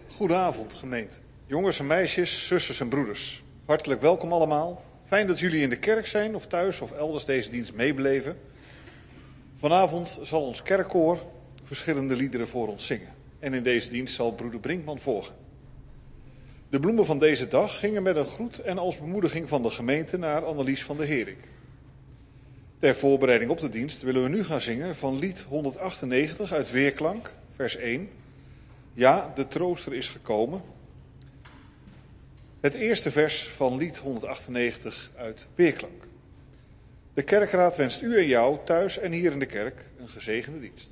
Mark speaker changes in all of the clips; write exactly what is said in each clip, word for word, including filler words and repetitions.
Speaker 1: Goedenavond, gemeente. Jongens en meisjes, zusters en broeders. Hartelijk welkom allemaal. Fijn dat jullie in de kerk zijn of thuis of elders deze dienst meebeleven. Vanavond zal ons kerkkoor verschillende liederen voor ons zingen. En in deze dienst zal broeder Brinkman volgen. De bloemen van deze dag gingen met een groet en als bemoediging van de gemeente naar Annelies van de Herik. Ter voorbereiding op de dienst willen we nu gaan zingen van lied honderdachtennegentig uit Weerklank, vers één. Ja, de trooster is gekomen. Het eerste vers van lied honderdachtennegentig uit Weerklank. De kerkraad wenst u en jou thuis en hier in de kerk een gezegende dienst.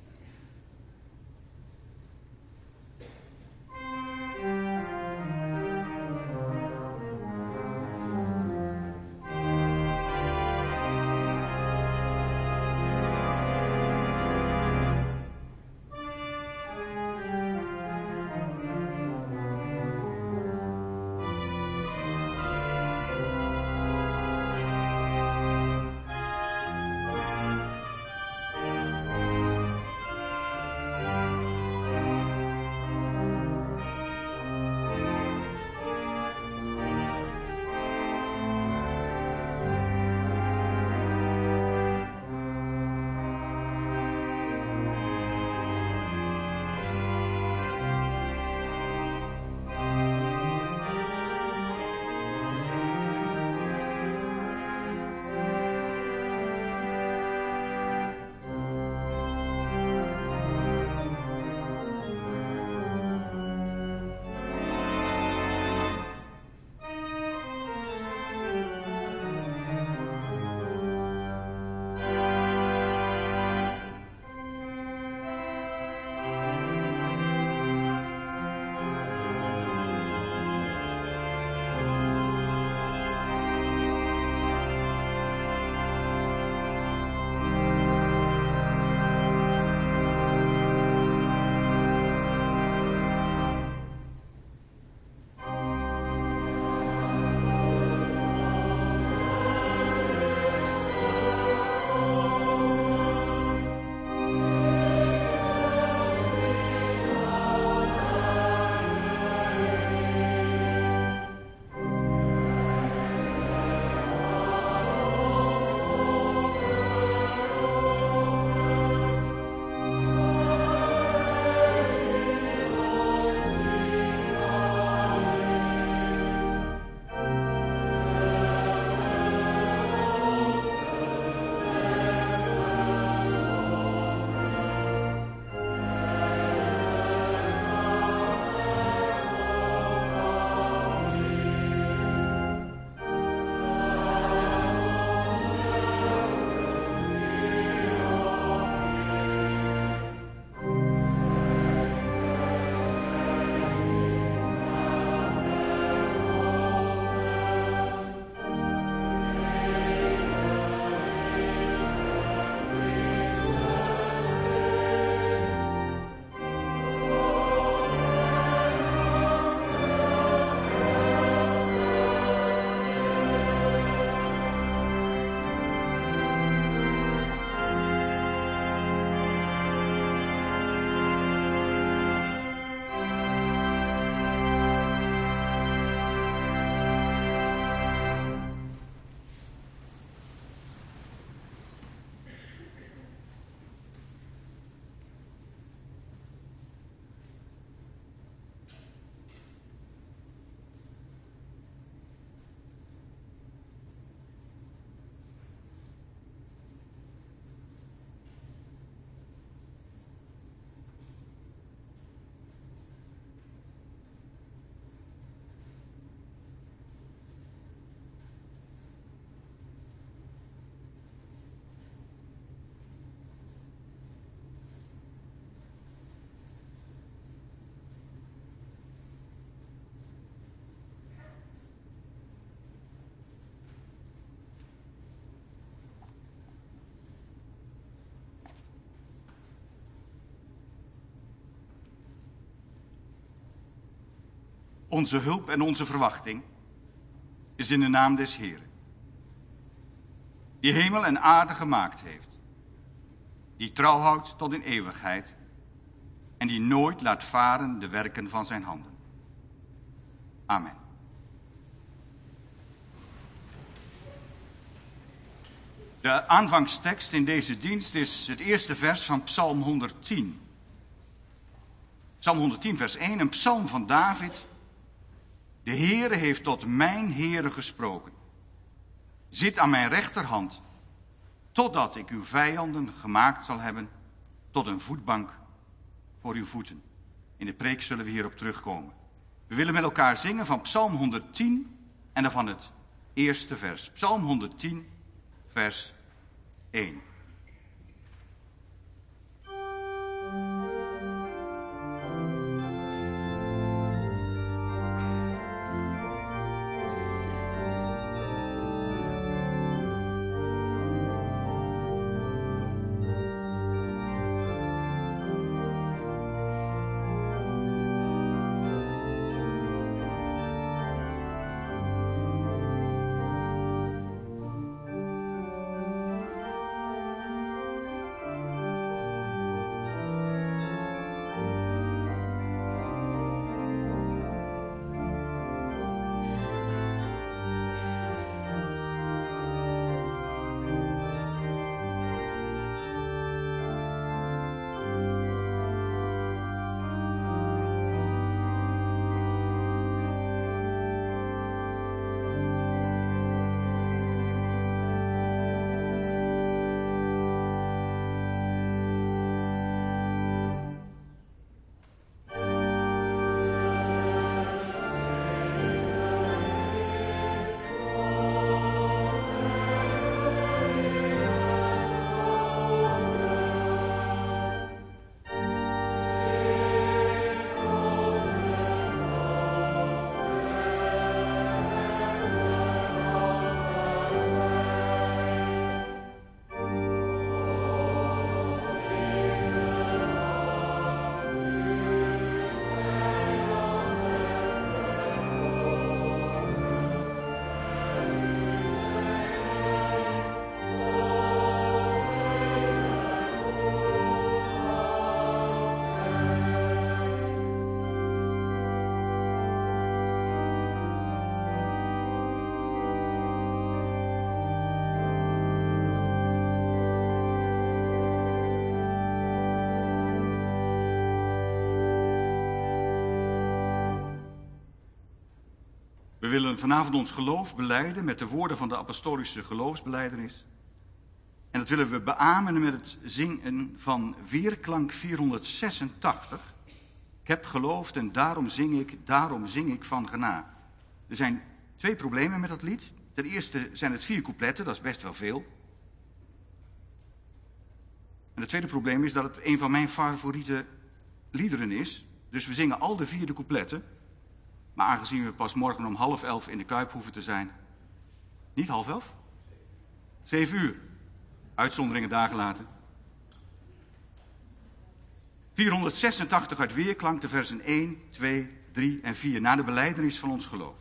Speaker 2: Onze hulp en onze verwachting is in de naam des Heeren, die hemel en aarde gemaakt heeft, die trouw houdt tot in eeuwigheid en die nooit laat varen de werken van zijn handen. Amen. De aanvangstekst in deze dienst is het eerste vers van Psalm honderdtien. Psalm honderdtien, vers één, een psalm van David. De Heere heeft tot mijn Heere gesproken. Zit aan mijn rechterhand, totdat ik uw vijanden gemaakt zal hebben tot een voetbank voor uw voeten. In de preek zullen we hierop terugkomen. We willen met elkaar zingen van Psalm honderdtien en dan van het eerste vers. Psalm honderdtien, vers één. We willen vanavond ons geloof belijden met de woorden van de apostolische geloofsbelijdenis. En dat willen we beamen met het zingen van Weerklank vierhonderdzesentachtig. Ik heb geloofd en daarom zing ik, daarom zing ik van gena. Er zijn twee problemen met dat lied. Ten eerste zijn het vier coupletten, dat is best wel veel. En het tweede probleem is dat het een van mijn favoriete liederen is. Dus we zingen al de vier de coupletten. Maar aangezien we pas morgen om half elf in de Kuip hoeven te zijn. Niet half elf? Zeven uur. Uitzonderingen dagen later. vierhonderdzesentachtig uit Weerklank, de versen één, twee, drie en vier. Na de belijdenis van ons geloof.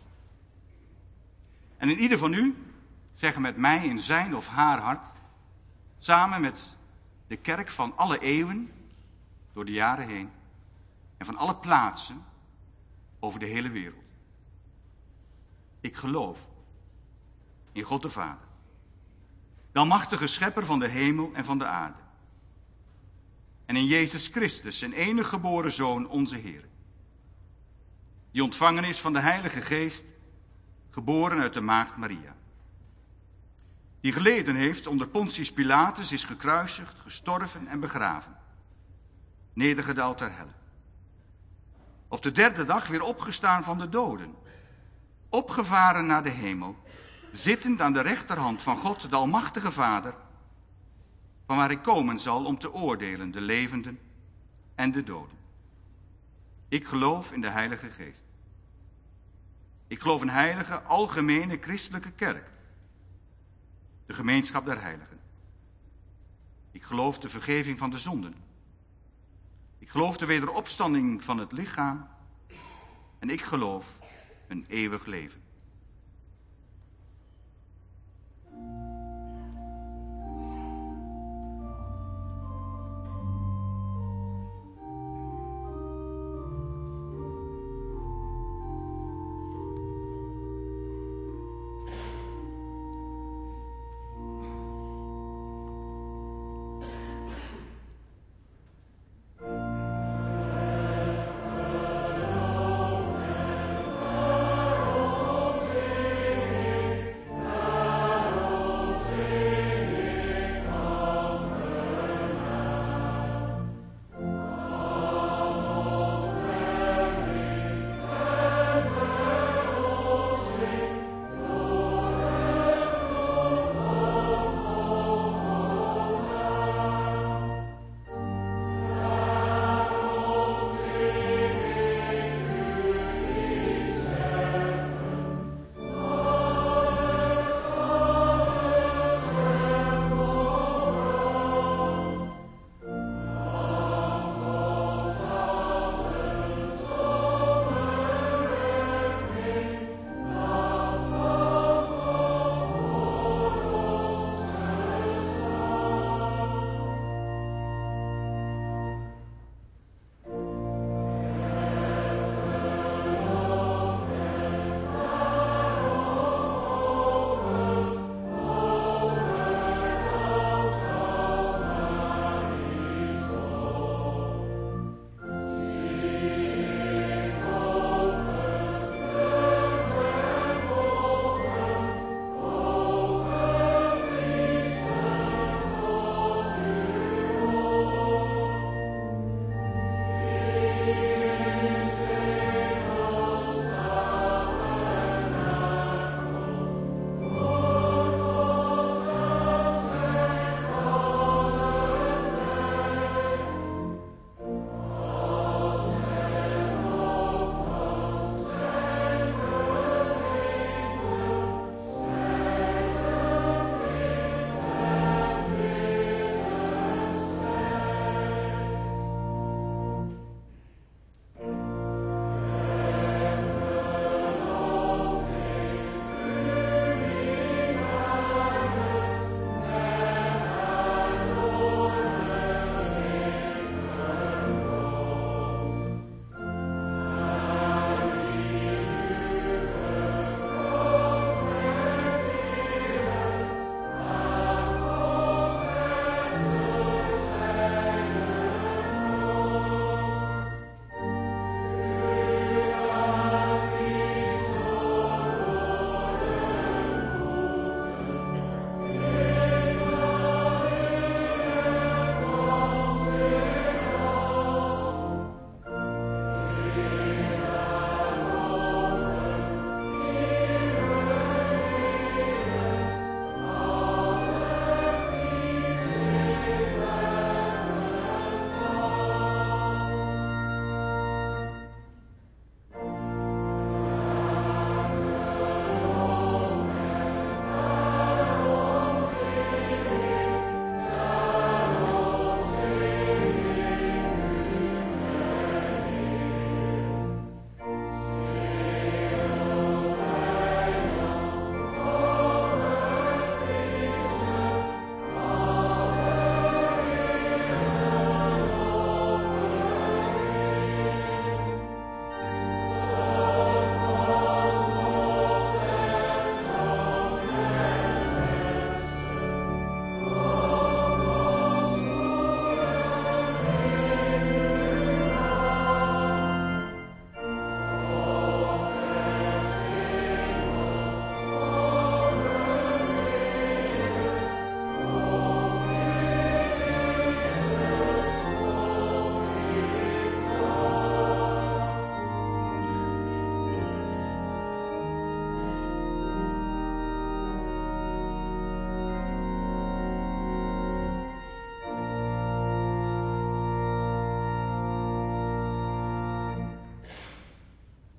Speaker 2: En in ieder van u zeggen met mij in zijn of haar hart. Samen met de kerk van alle eeuwen. Door de jaren heen. En van alle plaatsen. Over de hele wereld. Ik geloof in God de Vader. De almachtige schepper van de hemel en van de aarde. En in Jezus Christus, zijn enige geboren Zoon, onze Heer. Die ontvangen is van de Heilige Geest, geboren uit de maagd Maria. Die geleden heeft onder Pontius Pilatus, is gekruisigd, gestorven en begraven. Nedergedaald ter helle. Op de derde dag weer opgestaan van de doden. Opgevaren naar de hemel. Zittend aan de rechterhand van God, de almachtige Vader. Van waar hij komen zal om te oordelen de levenden en de doden. Ik geloof in de Heilige Geest. Ik geloof in heilige, algemene christelijke kerk. De gemeenschap der heiligen. Ik geloof de vergeving van de zonden. Ik geloof de wederopstanding van het lichaam. En ik geloof een eeuwig leven.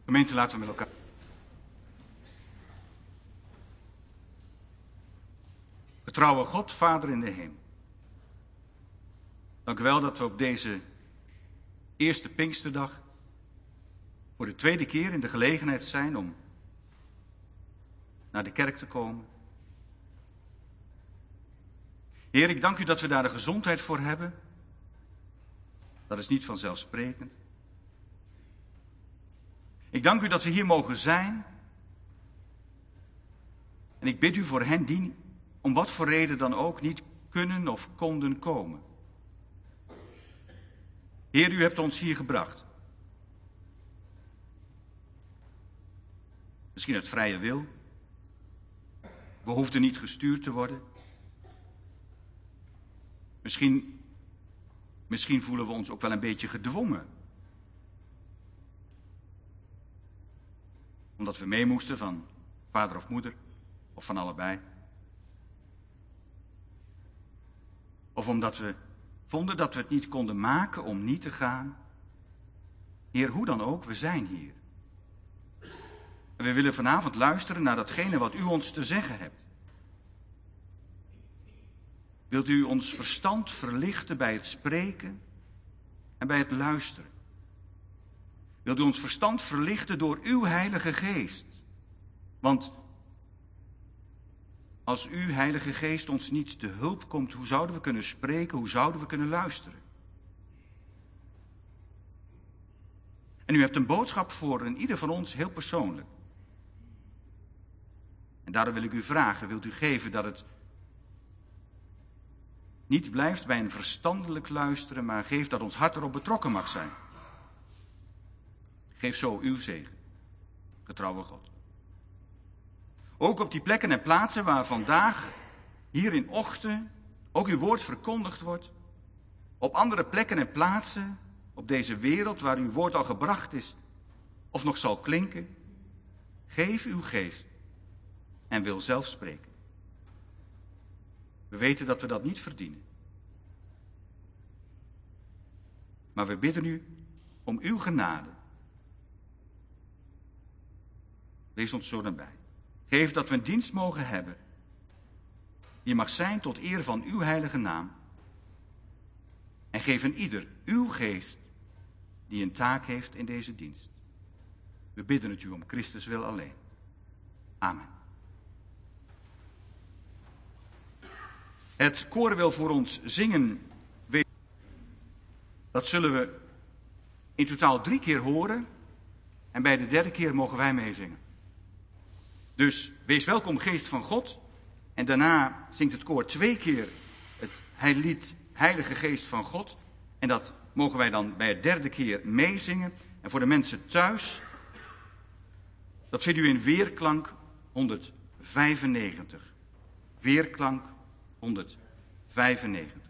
Speaker 2: Gemeente, laten we met elkaar. Getrouwe God, Vader in de hemel. Dank u wel dat we op deze eerste Pinksterdag voor de tweede keer in de gelegenheid zijn om naar de kerk te komen. Heer, ik dank u dat we daar de gezondheid voor hebben. Dat is niet vanzelfsprekend. Ik dank u dat we hier mogen zijn. En ik bid u voor hen die, om wat voor reden dan ook, niet kunnen of konden komen. Heer, u hebt ons hier gebracht. Misschien uit vrije wil. We hoefden niet gestuurd te worden. Misschien, misschien voelen we ons ook wel een beetje gedwongen. Omdat we mee moesten van vader of moeder, of van allebei. Of omdat we vonden dat we het niet konden maken om niet te gaan. Heer, hoe dan ook, we zijn hier. En we willen vanavond luisteren naar datgene wat u ons te zeggen hebt. Wilt u ons verstand verlichten bij het spreken en bij het luisteren? Wilt u ons verstand verlichten door uw Heilige Geest? Want als uw Heilige Geest ons niet te hulp komt, hoe zouden we kunnen spreken, hoe zouden we kunnen luisteren? En u hebt een boodschap voor een ieder van ons heel persoonlijk. En daarom wil ik u vragen, wilt u geven dat het niet blijft bij een verstandelijk luisteren, maar geef dat ons hart erop betrokken mag zijn. Geef zo uw zegen, getrouwe God. Ook op die plekken en plaatsen waar vandaag, hier in Ochten, ook uw woord verkondigd wordt. Op andere plekken en plaatsen, op deze wereld waar uw woord al gebracht is, of nog zal klinken. Geef uw geest en wil zelf spreken. We weten dat we dat niet verdienen. Maar we bidden u om uw genade. Wees ons zo nabij. Geef dat we een dienst mogen hebben die mag zijn tot eer van uw heilige naam. En geef een ieder uw geest die een taak heeft in deze dienst. We bidden het u om Christus wil alleen. Amen. Het koor wil voor ons zingen. Dat zullen we in totaal drie keer horen. En bij de derde keer mogen wij meezingen. Dus wees welkom, geest van God. En daarna zingt het koor twee keer het lied Heilige Geest van God. En dat mogen wij dan bij het derde keer meezingen. En voor de mensen thuis, dat vindt u in Weerklank honderdvijfennegentig. Weerklank honderdvijfennegentig.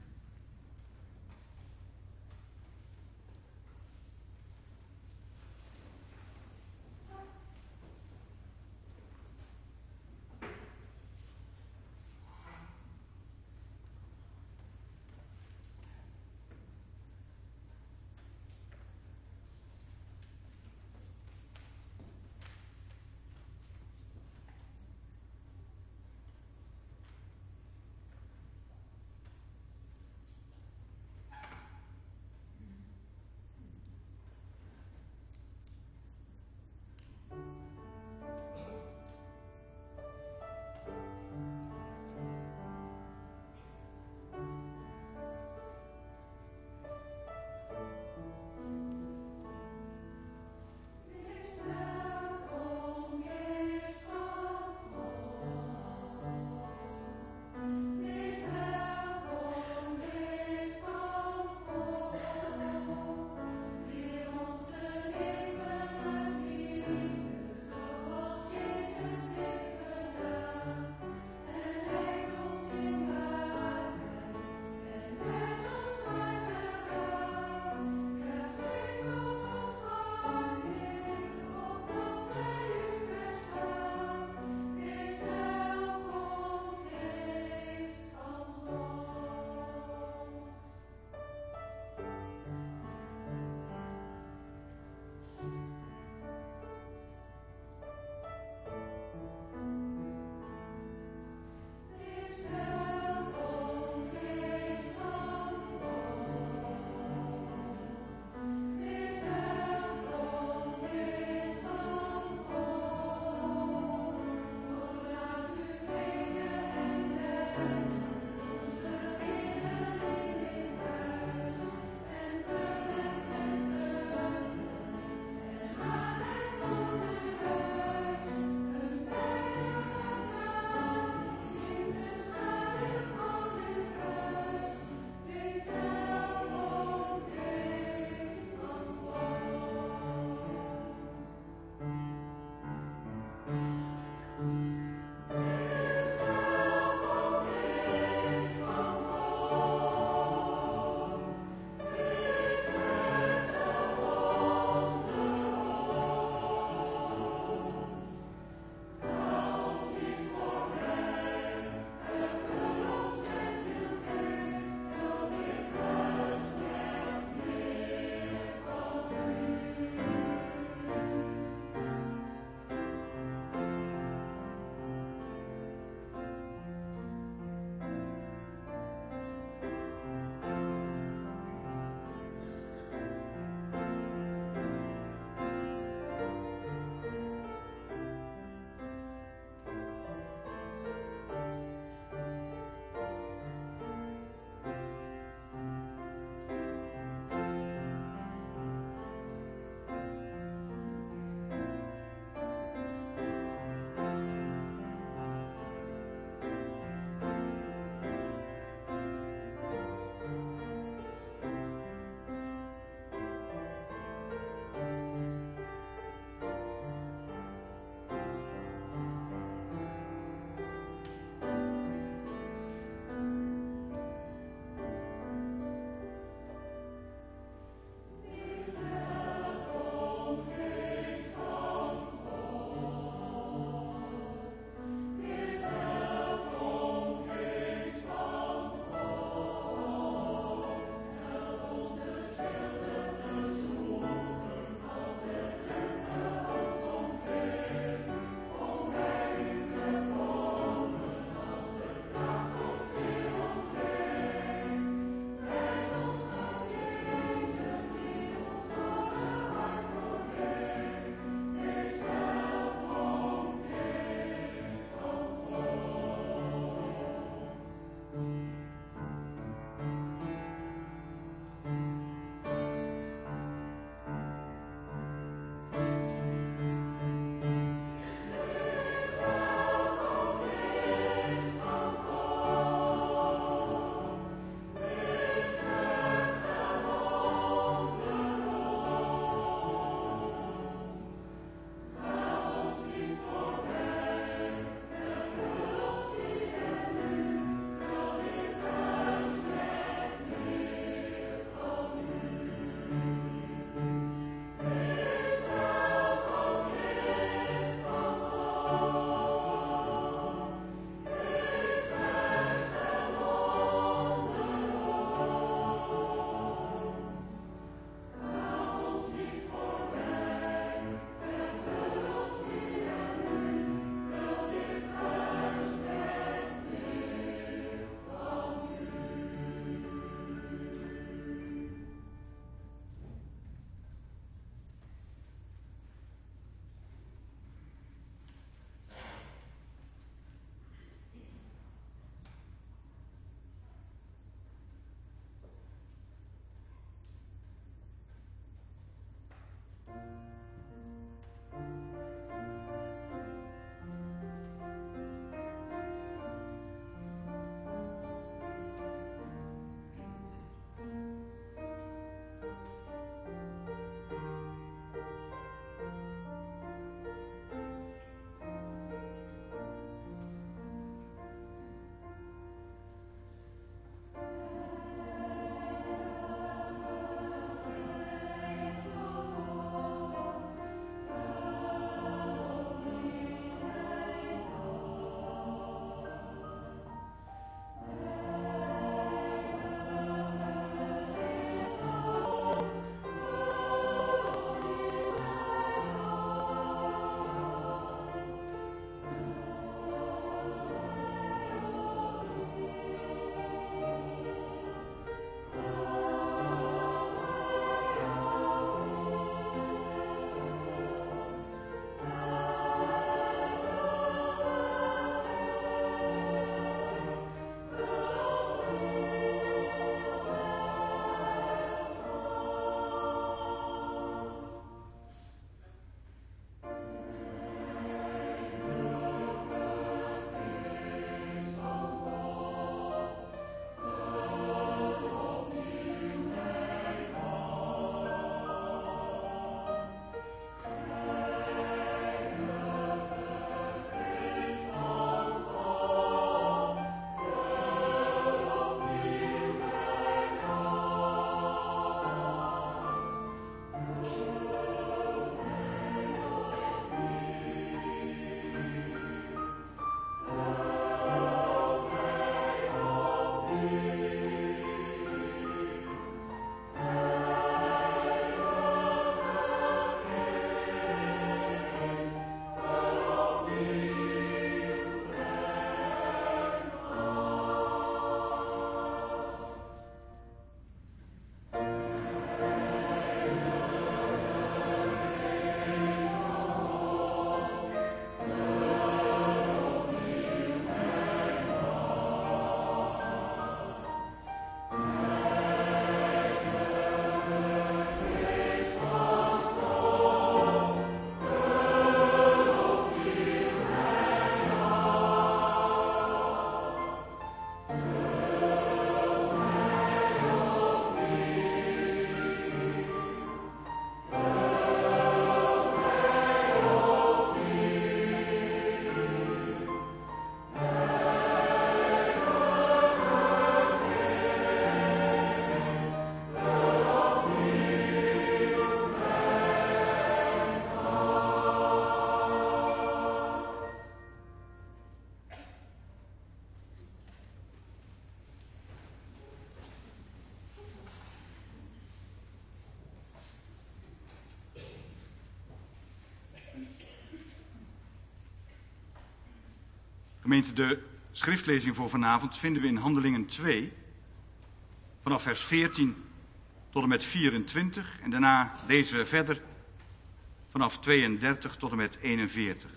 Speaker 2: Gemeente, de schriftlezing voor vanavond vinden we in Handelingen twee, vanaf vers veertien tot en met vierentwintig. En daarna lezen we verder vanaf tweeëndertig tot en met eenenveertig.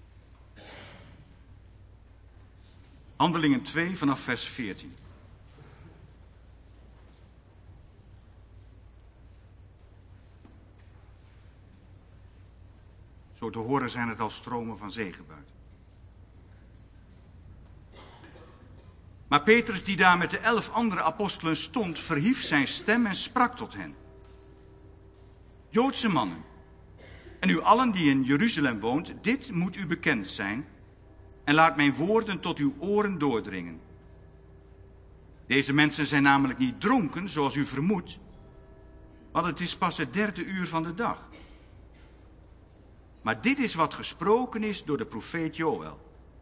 Speaker 2: Handelingen twee, vanaf vers veertien. Zo te horen zijn het al stromen van zegen buiten. Maar Petrus, die daar met de elf andere apostelen stond, verhief zijn stem en sprak tot hen. Joodse mannen, en u allen die in Jeruzalem woont, dit moet u bekend zijn, en laat mijn woorden tot uw oren doordringen. Deze mensen zijn namelijk niet dronken, zoals u vermoedt, want het is pas het derde uur van de dag. Maar dit is wat gesproken is door de profeet Joël.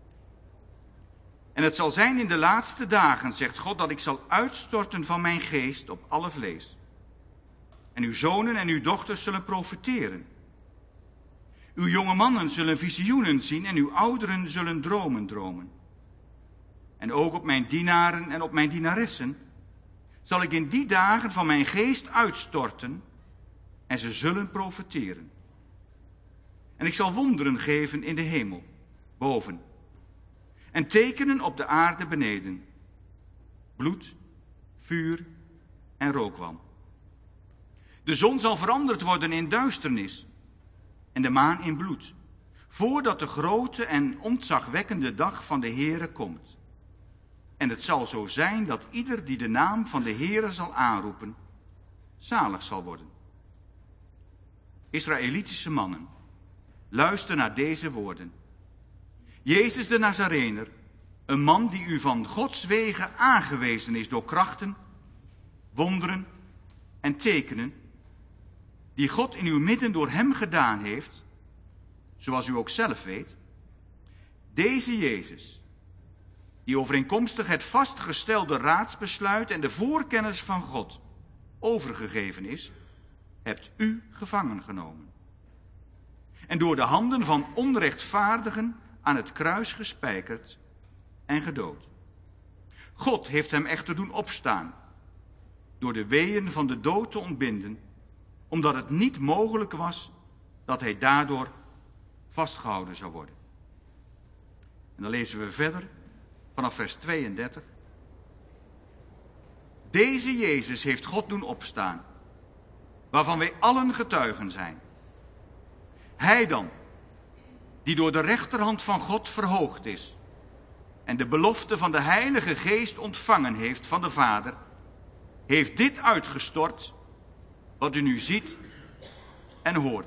Speaker 2: En het zal zijn in de laatste dagen, zegt God, dat ik zal uitstorten van mijn geest op alle vlees. En uw zonen en uw dochters zullen profeteren. Uw jonge mannen zullen visioenen zien en uw ouderen zullen dromen dromen. En ook op mijn dienaren en op mijn dienaressen zal ik in die dagen van mijn geest uitstorten en ze zullen profeteren. En ik zal wonderen geven in de hemel, boven, en tekenen op de aarde beneden, bloed, vuur en rookwalm. De zon zal veranderd worden in duisternis en de maan in bloed, voordat de grote en ontzagwekkende dag van de Heere komt. En het zal zo zijn dat ieder die de naam van de Heere zal aanroepen, zalig zal worden. Israëlitische mannen, luister naar deze woorden. Jezus de Nazarener, een man die u van Gods wegen aangewezen is door krachten, wonderen en tekenen, die God in uw midden door hem gedaan heeft, zoals u ook zelf weet. Deze Jezus, die overeenkomstig het vastgestelde raadsbesluit en de voorkennis van God overgegeven is, hebt u gevangen genomen. En door de handen van onrechtvaardigen aan het kruis gespijkerd en gedood. God heeft hem echter doen opstaan, door de weeën van de dood te ontbinden, omdat het niet mogelijk was dat hij daardoor vastgehouden zou worden. En dan lezen we verder vanaf vers tweeëndertig. Deze Jezus heeft God doen opstaan, waarvan wij allen getuigen zijn. Hij dan, die door de rechterhand van God verhoogd is en de belofte van de Heilige Geest ontvangen heeft van de Vader, heeft dit uitgestort wat u nu ziet en hoort.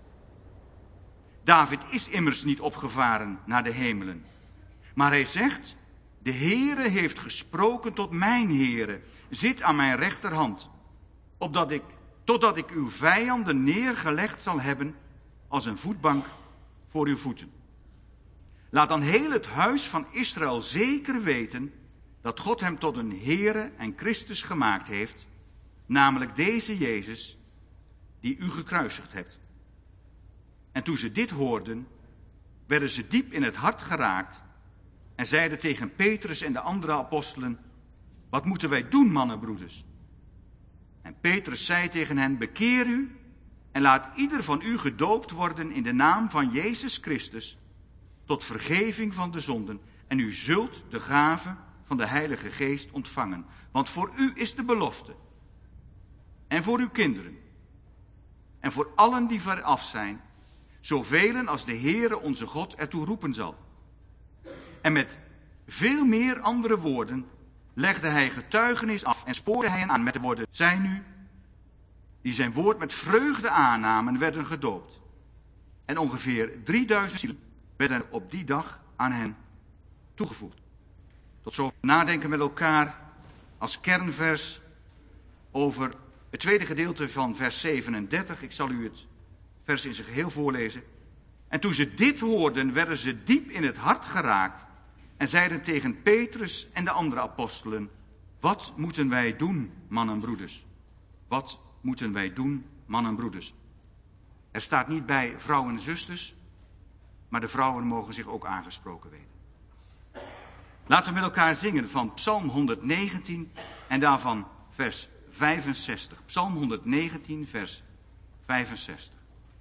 Speaker 2: David is immers niet opgevaren naar de hemelen, maar hij zegt, de Heere heeft gesproken tot mijn Heere, zit aan mijn rechterhand, opdat ik, totdat ik uw vijanden neergelegd zal hebben als een voetbank voor uw voeten. Laat dan heel het huis van Israël zeker weten dat God hem tot een Heere en Christus gemaakt heeft, namelijk deze Jezus, die u gekruisigd hebt. En toen ze dit hoorden, werden ze diep in het hart geraakt en zeiden tegen Petrus en de andere apostelen, wat moeten wij doen, mannenbroeders? En Petrus zei tegen hen, bekeer u en laat ieder van u gedoopt worden in de naam van Jezus Christus, tot vergeving van de zonden. En u zult de gave van de Heilige Geest ontvangen. Want voor u is de belofte. En voor uw kinderen. En voor allen die veraf zijn. Zoveel als de Heere onze God ertoe roepen zal. En met veel meer andere woorden legde hij getuigenis af en spoorde hij hen aan met de woorden, zij nu, die zijn woord met vreugde aannamen, werden gedoopt. En ongeveer drieduizend zielen werden op die dag aan hen toegevoegd. Tot zo nadenken met elkaar als kernvers over het tweede gedeelte van vers zevenendertig. Ik zal u het vers in zijn geheel voorlezen. En toen ze dit hoorden, werden ze diep in het hart geraakt en zeiden tegen Petrus en de andere apostelen, wat moeten wij doen, mannen en broeders? Wat moeten wij doen, mannen en broeders? Er staat niet bij vrouwen en zusters, maar de vrouwen mogen zich ook aangesproken weten. Laten we met elkaar zingen van Psalm honderdnegentien en daarvan vers vijfenzestig. Psalm honderdnegentien, vers vijfenzestig.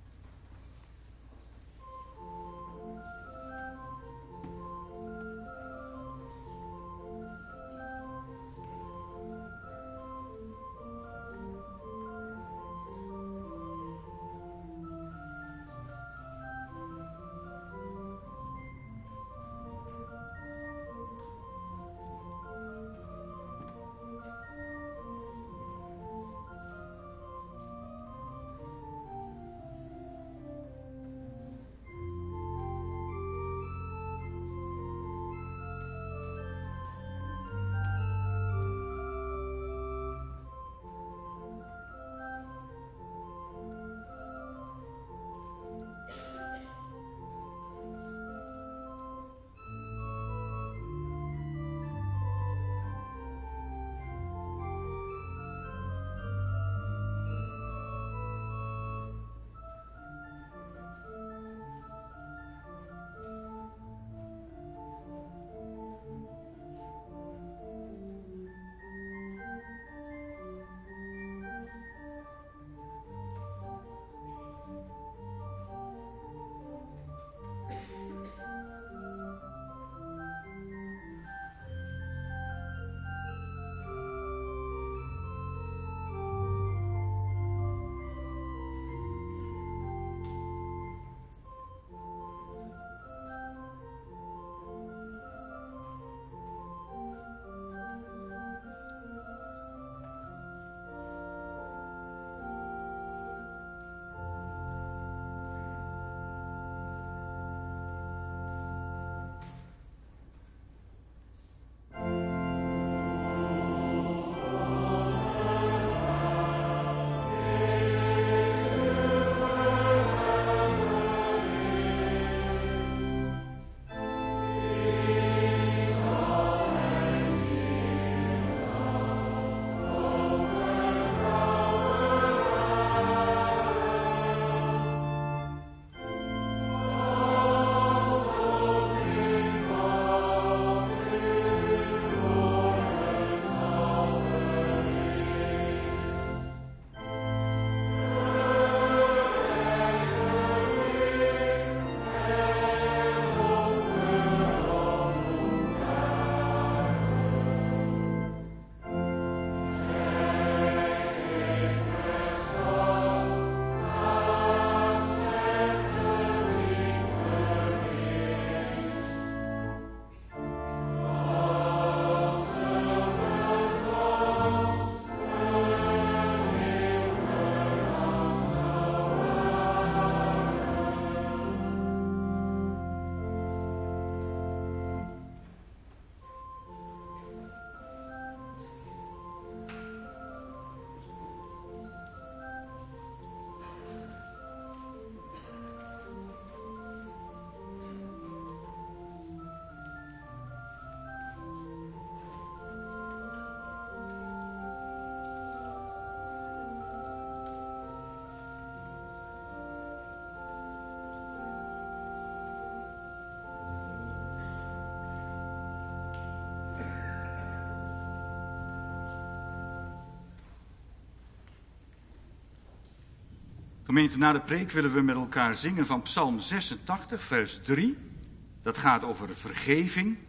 Speaker 2: Gemeente, na de preek willen we met elkaar zingen van Psalm zesentachtig, vers drie. Dat gaat over vergeving.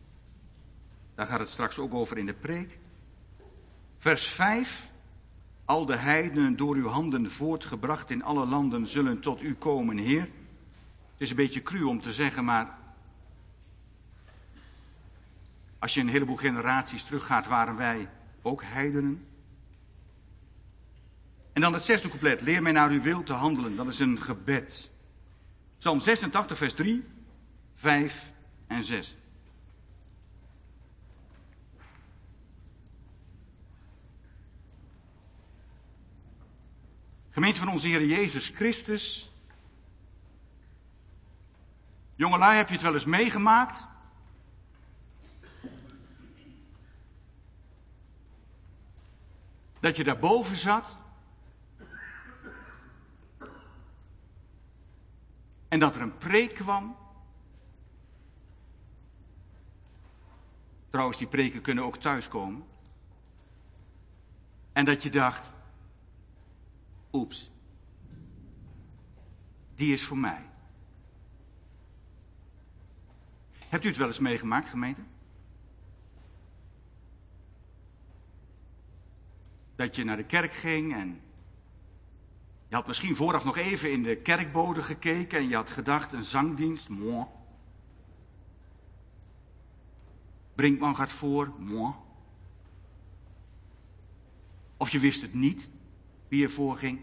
Speaker 2: Daar gaat het straks ook over in de preek. Vers vijf. Al de heidenen door uw handen voortgebracht in alle landen zullen tot u komen, Heer. Het is een beetje cru om te zeggen, maar als je een heleboel generaties teruggaat, waren wij ook heidenen. En dan het zesde couplet. Leer mij naar uw wil te handelen. Dat is een gebed. Psalm zesentachtig, vers drie, vijf en zes. Gemeente van onze Heer Jezus Christus. Jongelui, heb je het wel eens meegemaakt? Dat je daarboven zat. En dat er een preek kwam. Trouwens, die preken kunnen ook thuiskomen. En dat je dacht, oeps, die is voor mij. Hebt u het wel eens meegemaakt, gemeente? Dat je naar de kerk ging en je had misschien vooraf nog even in de kerkbode gekeken en je had gedacht, een zangdienst, moi. Brinkman gaat voor, moi. Of je wist het niet, wie ervoor ging.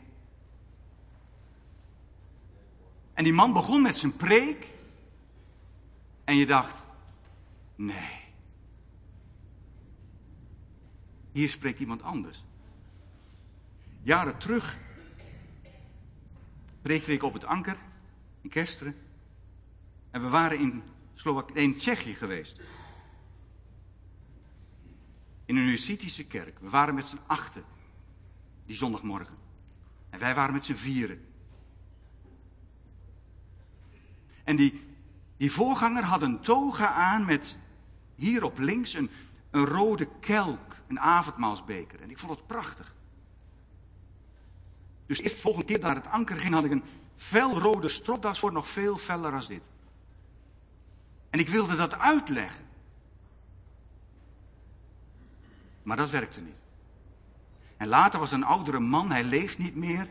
Speaker 2: En die man begon met zijn preek en je dacht, nee. Hier spreekt iemand anders. Jaren terug preekte ik op het Anker in Kesteren. En we waren in, Slowak- in Tsjechië geweest. In een Husitische kerk. We waren met z'n achten die zondagmorgen. En wij waren met z'n vieren. En die, die voorganger had een toga aan met hier op links een, een rode kelk, een avondmaalsbeker. En ik vond het prachtig. Dus eerst de volgende keer naar het Anker ging, had ik een felrode stropdas voor, nog veel feller als dit. En ik wilde dat uitleggen. Maar dat werkte niet. En later was een oudere man, hij leeft niet meer.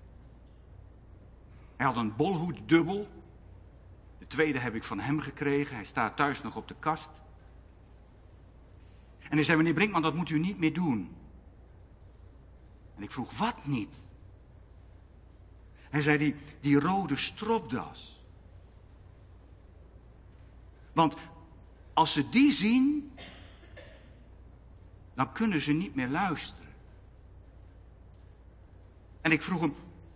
Speaker 2: Hij had een bolhoed dubbel. De tweede heb ik van hem gekregen, hij staat thuis nog op de kast. En hij zei, meneer Brinkman, dat moet u niet meer doen. En ik vroeg, wat niet? Hij zei, die, die rode stropdas. Want als ze die zien, dan kunnen ze niet meer luisteren. En ik vroeg hem,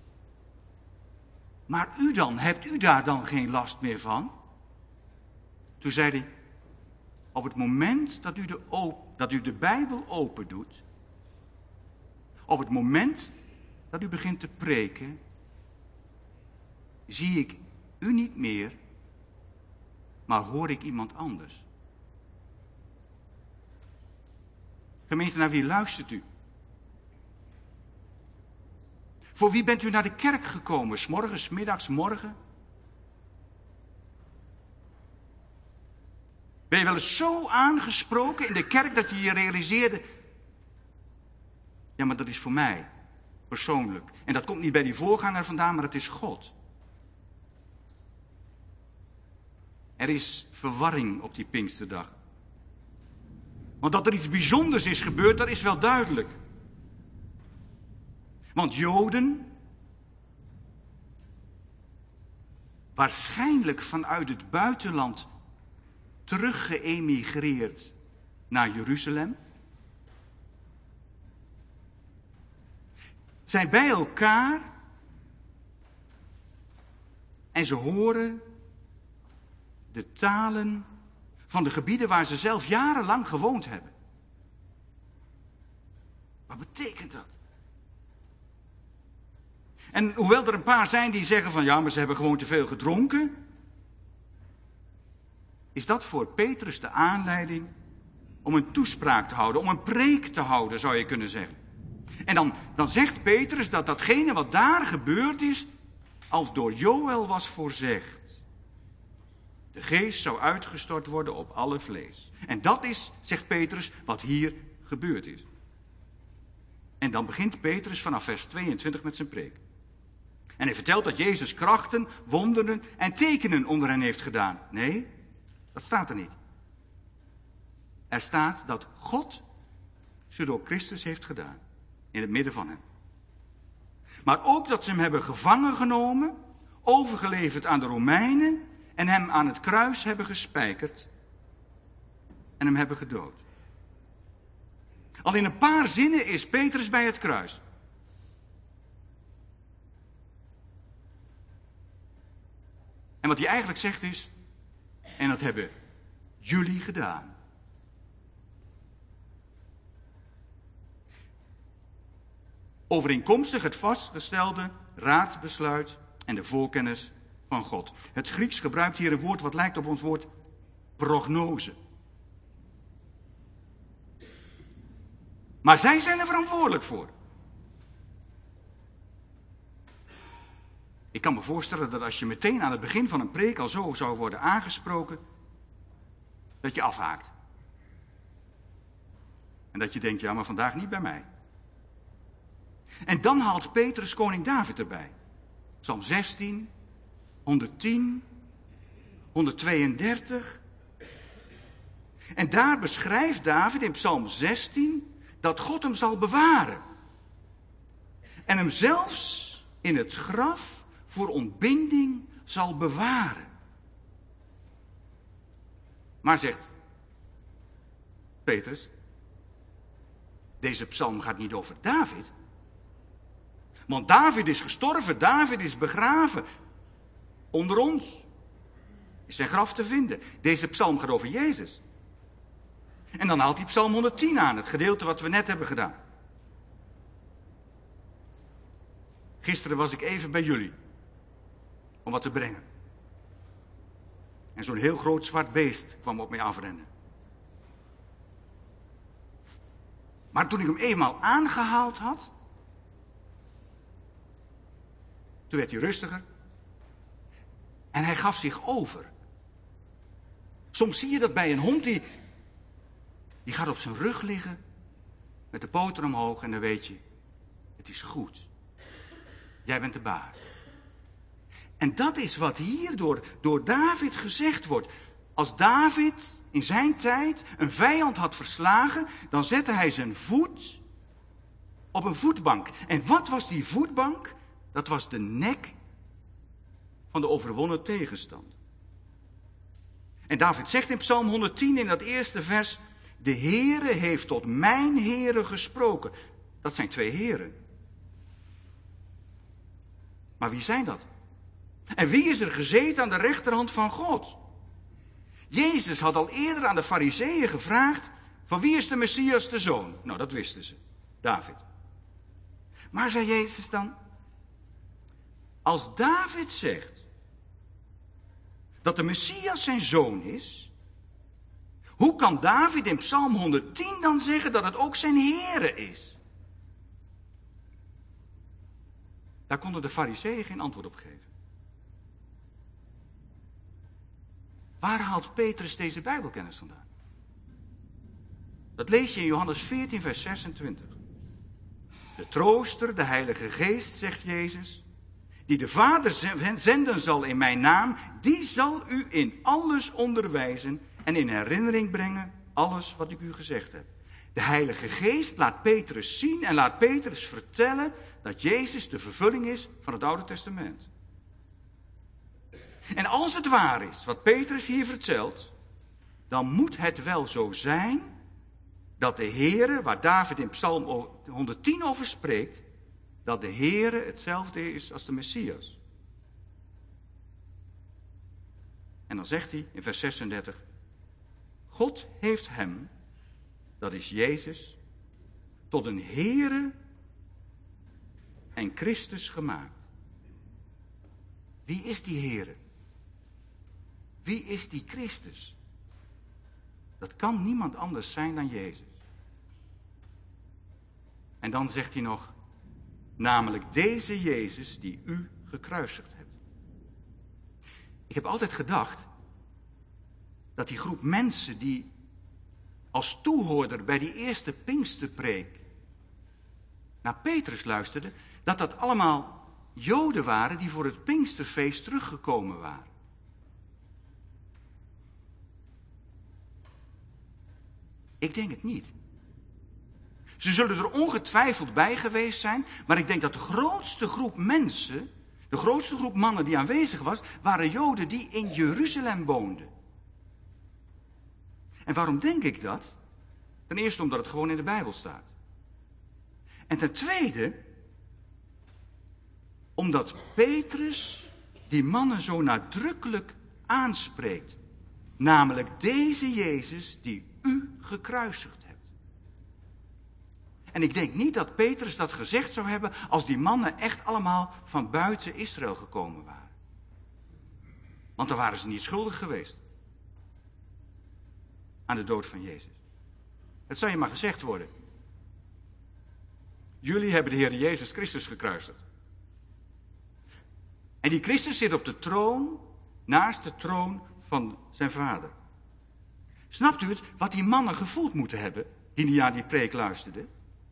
Speaker 2: maar u dan, hebt u daar dan geen last meer van? Toen zei hij, op het moment dat u de, op, dat u de Bijbel open doet, op het moment dat u begint te preken, zie ik u niet meer, maar hoor ik iemand anders. Gemeente, naar wie luistert u? Voor wie bent u naar de kerk gekomen? 's Morgens, 's middags, morgen? Ben je wel eens zo aangesproken in de kerk dat je je realiseerde, ja, maar dat is voor mij, persoonlijk. En dat komt niet bij die voorganger vandaan, maar het is God. Er is verwarring op die Pinksterdag. Want dat er iets bijzonders is gebeurd, dat is wel duidelijk. Want Joden, waarschijnlijk vanuit het buitenland teruggeëmigreerd naar Jeruzalem, zijn bij elkaar en ze horen de talen van de gebieden waar ze zelf jarenlang gewoond hebben. Wat betekent dat? En hoewel er een paar zijn die zeggen van ja, maar ze hebben gewoon te veel gedronken, is dat voor Petrus de aanleiding om een toespraak te houden, om een preek te houden, zou je kunnen zeggen. En dan, dan zegt Petrus dat datgene wat daar gebeurd is, als door Joël was voorzegd. De geest zou uitgestort worden op alle vlees. En dat is, zegt Petrus, wat hier gebeurd is. En dan begint Petrus vanaf vers tweeëntwintig met zijn preek. En hij vertelt dat Jezus krachten, wonderen en tekenen onder hen heeft gedaan. Nee, dat staat er niet. Er staat dat God ze door Christus heeft gedaan. In het midden van hen. Maar ook dat ze hem hebben gevangen genomen, overgeleverd aan de Romeinen en hem aan het kruis hebben gespijkerd en hem hebben gedood. Al in een paar zinnen is Petrus bij het kruis. En wat hij eigenlijk zegt is, en dat hebben jullie gedaan. Overeenkomstig het vastgestelde raadsbesluit en de voorkennis van God. Het Grieks gebruikt hier een woord wat lijkt op ons woord prognose. Maar zij zijn er verantwoordelijk voor. Ik kan me voorstellen dat als je meteen aan het begin van een preek al zo zou worden aangesproken, dat je afhaakt. En dat je denkt, ja, maar vandaag niet bij mij. En dan haalt Petrus koning David erbij. Psalm zestien, honderdtien, honderdtweeëndertig. En daar beschrijft David in Psalm zestien dat God hem zal bewaren. En hem zelfs in het graf voor ontbinding zal bewaren. Maar zegt Petrus, deze psalm gaat niet over David. Want David is gestorven, David is begraven. Onder ons is zijn graf te vinden. Deze psalm gaat over Jezus. En dan haalt hij psalm honderdtien aan, het gedeelte wat we net hebben gedaan. Gisteren was ik even bij jullie om wat te brengen. En zo'n heel groot zwart beest kwam op mij afrennen. Maar toen ik hem eenmaal aangehaald had, toen werd hij rustiger. En hij gaf zich over. Soms zie je dat bij een hond die, die gaat op zijn rug liggen, met de poten omhoog en dan weet je, het is goed. Jij bent de baas. En dat is wat hier door, door David gezegd wordt. Als David in zijn tijd een vijand had verslagen, dan zette hij zijn voet op een voetbank. En wat was die voetbank? Dat was de nek van de overwonnen tegenstander. En David zegt in Psalm honderdtien in dat eerste vers, de Heere heeft tot mijn Heere gesproken. Dat zijn twee heren. Maar wie zijn dat? En wie is er gezeten aan de rechterhand van God? Jezus had al eerder aan de Farizeeën gevraagd, van wie is de Messias de zoon? Nou, dat wisten ze, David. Maar zei Jezus dan, als David zegt dat de Messias zijn zoon is, hoe kan David in Psalm honderdtien dan zeggen dat het ook zijn Heere is? Daar konden de Farizeeën geen antwoord op geven. Waar haalt Petrus deze Bijbelkennis vandaan? Dat lees je in Johannes veertien, vers zesentwintig. De trooster, de Heilige Geest, zegt Jezus, die de Vader zenden zal in mijn naam, die zal u in alles onderwijzen en in herinnering brengen alles wat ik u gezegd heb. De Heilige Geest laat Petrus zien en laat Petrus vertellen dat Jezus de vervulling is van het Oude Testament. En als het waar is wat Petrus hier vertelt, dan moet het wel zo zijn dat de Heere, waar David in Psalm honderdtien over spreekt, dat de Heere hetzelfde is als de Messias. En dan zegt hij in vers zesendertig, God heeft hem, dat is Jezus, tot een Heere en Christus gemaakt. Wie is die Heere? Wie is die Christus? Dat kan niemand anders zijn dan Jezus. En dan zegt hij nog, namelijk deze Jezus die u gekruisigd hebt. Ik heb altijd gedacht dat die groep mensen die als toehoorder bij die eerste Pinksterpreek naar Petrus luisterden, dat dat allemaal Joden waren die voor het Pinksterfeest teruggekomen waren. Ik denk het niet. Ze zullen er ongetwijfeld bij geweest zijn, maar ik denk dat de grootste groep mensen, de grootste groep mannen die aanwezig was, waren Joden die in Jeruzalem woonden. En waarom denk ik dat? Ten eerste omdat het gewoon in de Bijbel staat. En ten tweede, omdat Petrus die mannen zo nadrukkelijk aanspreekt. Namelijk deze Jezus die u gekruisigd hebt. En ik denk niet dat Petrus dat gezegd zou hebben als die mannen echt allemaal van buiten Israël gekomen waren. Want dan waren ze niet schuldig geweest aan de dood van Jezus. Het zou je maar gezegd worden. jullie hebben de Heer Jezus Christus gekruisigd. En die Christus zit op de troon, naast de troon van zijn vader. Snapt u het, wat die mannen gevoeld moeten hebben, die naar die preek luisterden?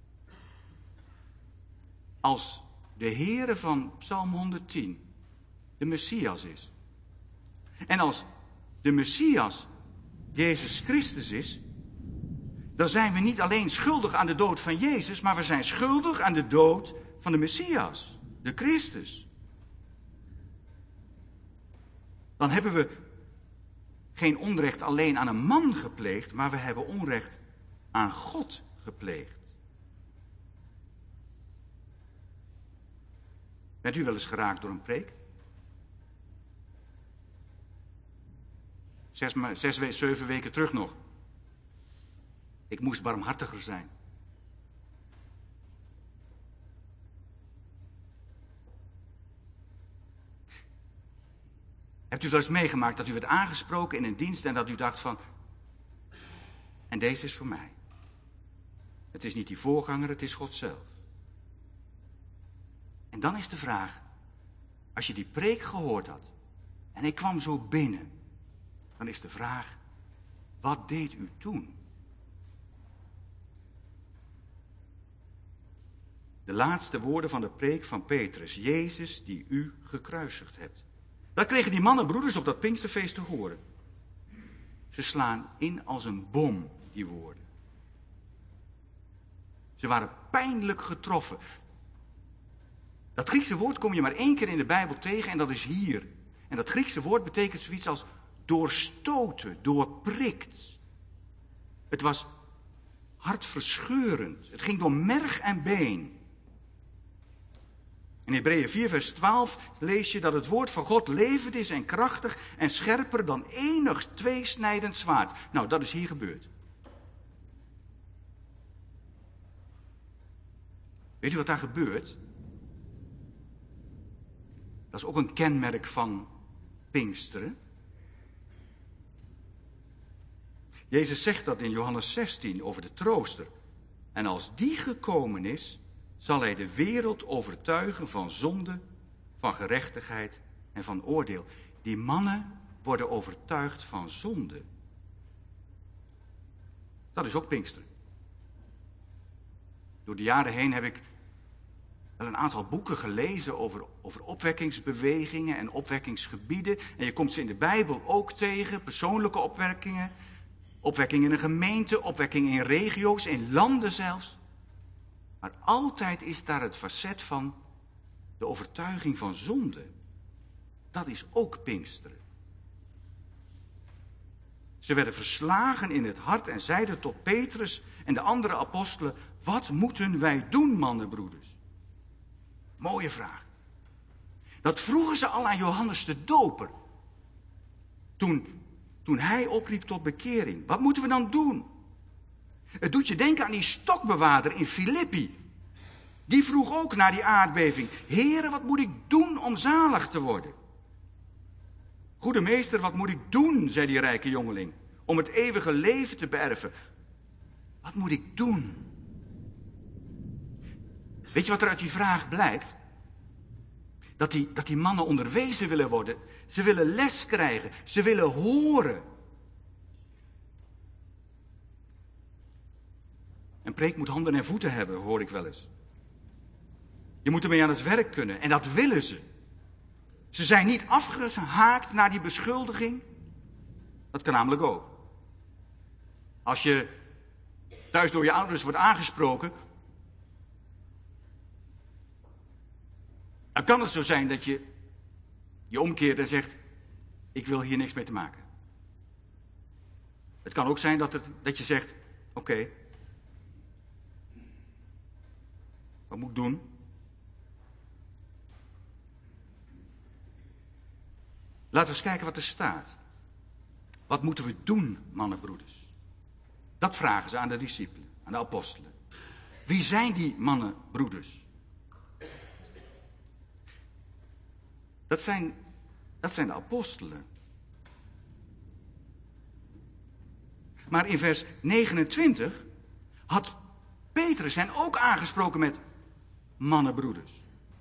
Speaker 2: Als de Heere van Psalm honderdtien de Messias is. En als de Messias Jezus Christus is, dan zijn we niet alleen schuldig aan de dood van Jezus, maar we zijn schuldig aan de dood van de Messias, de Christus. Dan hebben we geen onrecht alleen aan een man gepleegd, maar we hebben onrecht aan God gepleegd. Bent u wel eens geraakt door een preek? Zes, zes, zeven weken terug nog. Ik moest barmhartiger zijn. Hebt u wel eens meegemaakt dat u werd aangesproken in een dienst en dat u dacht van, en deze is voor mij. Het is niet die voorganger, het is God zelf. En dan is de vraag, als je die preek gehoord had en ik kwam zo binnen, dan is de vraag, wat deed u toen? De laatste woorden van de preek van Petrus, Jezus die u gekruisigd hebt. Dat kregen die mannen en broeders op dat Pinksterfeest te horen. Ze slaan in als een bom, die woorden. Ze waren pijnlijk getroffen. Dat Griekse woord kom je maar één keer in de Bijbel tegen en dat is hier. En dat Griekse woord betekent zoiets als doorstoten, doorprikt. Het was hartverscheurend. Het ging door merg en been. In Hebreeën vier vers twaalf lees je dat het woord van God levend is en krachtig en scherper dan enig tweesnijdend zwaard. Nou, dat is hier gebeurd. Weet u wat daar gebeurt? Dat is ook een kenmerk van Pinksteren. Jezus zegt dat in Johannes zestien over de trooster. En als die gekomen is, zal hij de wereld overtuigen van zonde, van gerechtigheid en van oordeel. Die mannen worden overtuigd van zonde. Dat is ook Pinksteren. Door de jaren heen heb ik wel een aantal boeken gelezen over, over opwekkingsbewegingen en opwekkingsgebieden. En je komt ze in de Bijbel ook tegen, persoonlijke opwekkingen. Opwekking in een gemeente, opwekking in regio's, in landen zelfs. Maar altijd is daar het facet van de overtuiging van zonde. Dat is ook Pinksteren. Ze werden verslagen in het hart en zeiden tot Petrus en de andere apostelen, wat moeten wij doen, mannen, broeders? Mooie vraag. Dat vroegen ze al aan Johannes de Doper. Toen, toen hij opriep tot bekering. Wat moeten we dan doen? Het doet je denken aan die stokbewaarder in Filippi. Die vroeg ook naar die aardbeving. Heere, wat moet ik doen om zalig te worden? Goede meester, wat moet ik doen, zei die rijke jongeling, om het eeuwige leven te beërven? Wat moet ik doen? Weet je wat er uit die vraag blijkt? Dat die, dat die mannen onderwezen willen worden. Ze willen les krijgen. Ze willen horen. Een preek moet handen en voeten hebben, hoor ik wel eens. Je moet ermee aan het werk kunnen. En dat willen ze. Ze zijn niet afgehaakt naar die beschuldiging. Dat kan namelijk ook. Als je thuis door je ouders wordt aangesproken, dan kan het zo zijn dat je je omkeert en zegt, ik wil hier niks mee te maken. Het kan ook zijn dat, het, dat je zegt, oké, okay, wat moet ik doen? Laten we eens kijken wat er staat. Wat moeten we doen, mannen, broeders? Dat vragen ze aan de discipelen, aan de apostelen. Wie zijn die mannen, broeders? Dat zijn, dat zijn de apostelen. Maar in vers negenentwintig had Petrus hen ook aangesproken met mannenbroeders.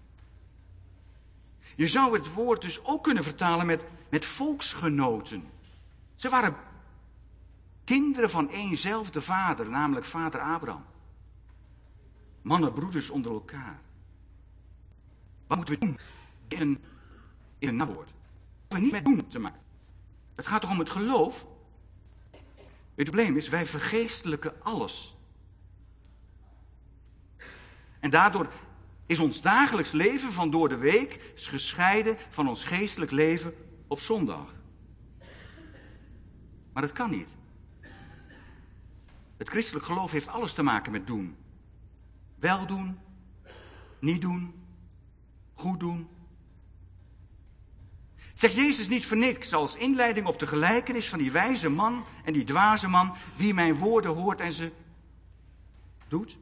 Speaker 2: Je zou het woord dus ook kunnen vertalen met, met volksgenoten. Ze waren kinderen van éénzelfde vader, namelijk vader Abraham. Mannenbroeders onder elkaar. Wat moeten we doen in een, in een nawoord? We niet met doen te maken. Het gaat toch om het geloof? Het probleem is, wij vergeestelijken alles. En daardoor is ons dagelijks leven van door de week gescheiden van ons geestelijk leven op zondag. Maar dat kan niet. Het christelijk geloof heeft alles te maken met doen. Wel doen, niet doen, goed doen. Zegt Jezus niet voor niks als inleiding op de gelijkenis van die wijze man en die dwaze man, wie mijn woorden hoort en ze doet?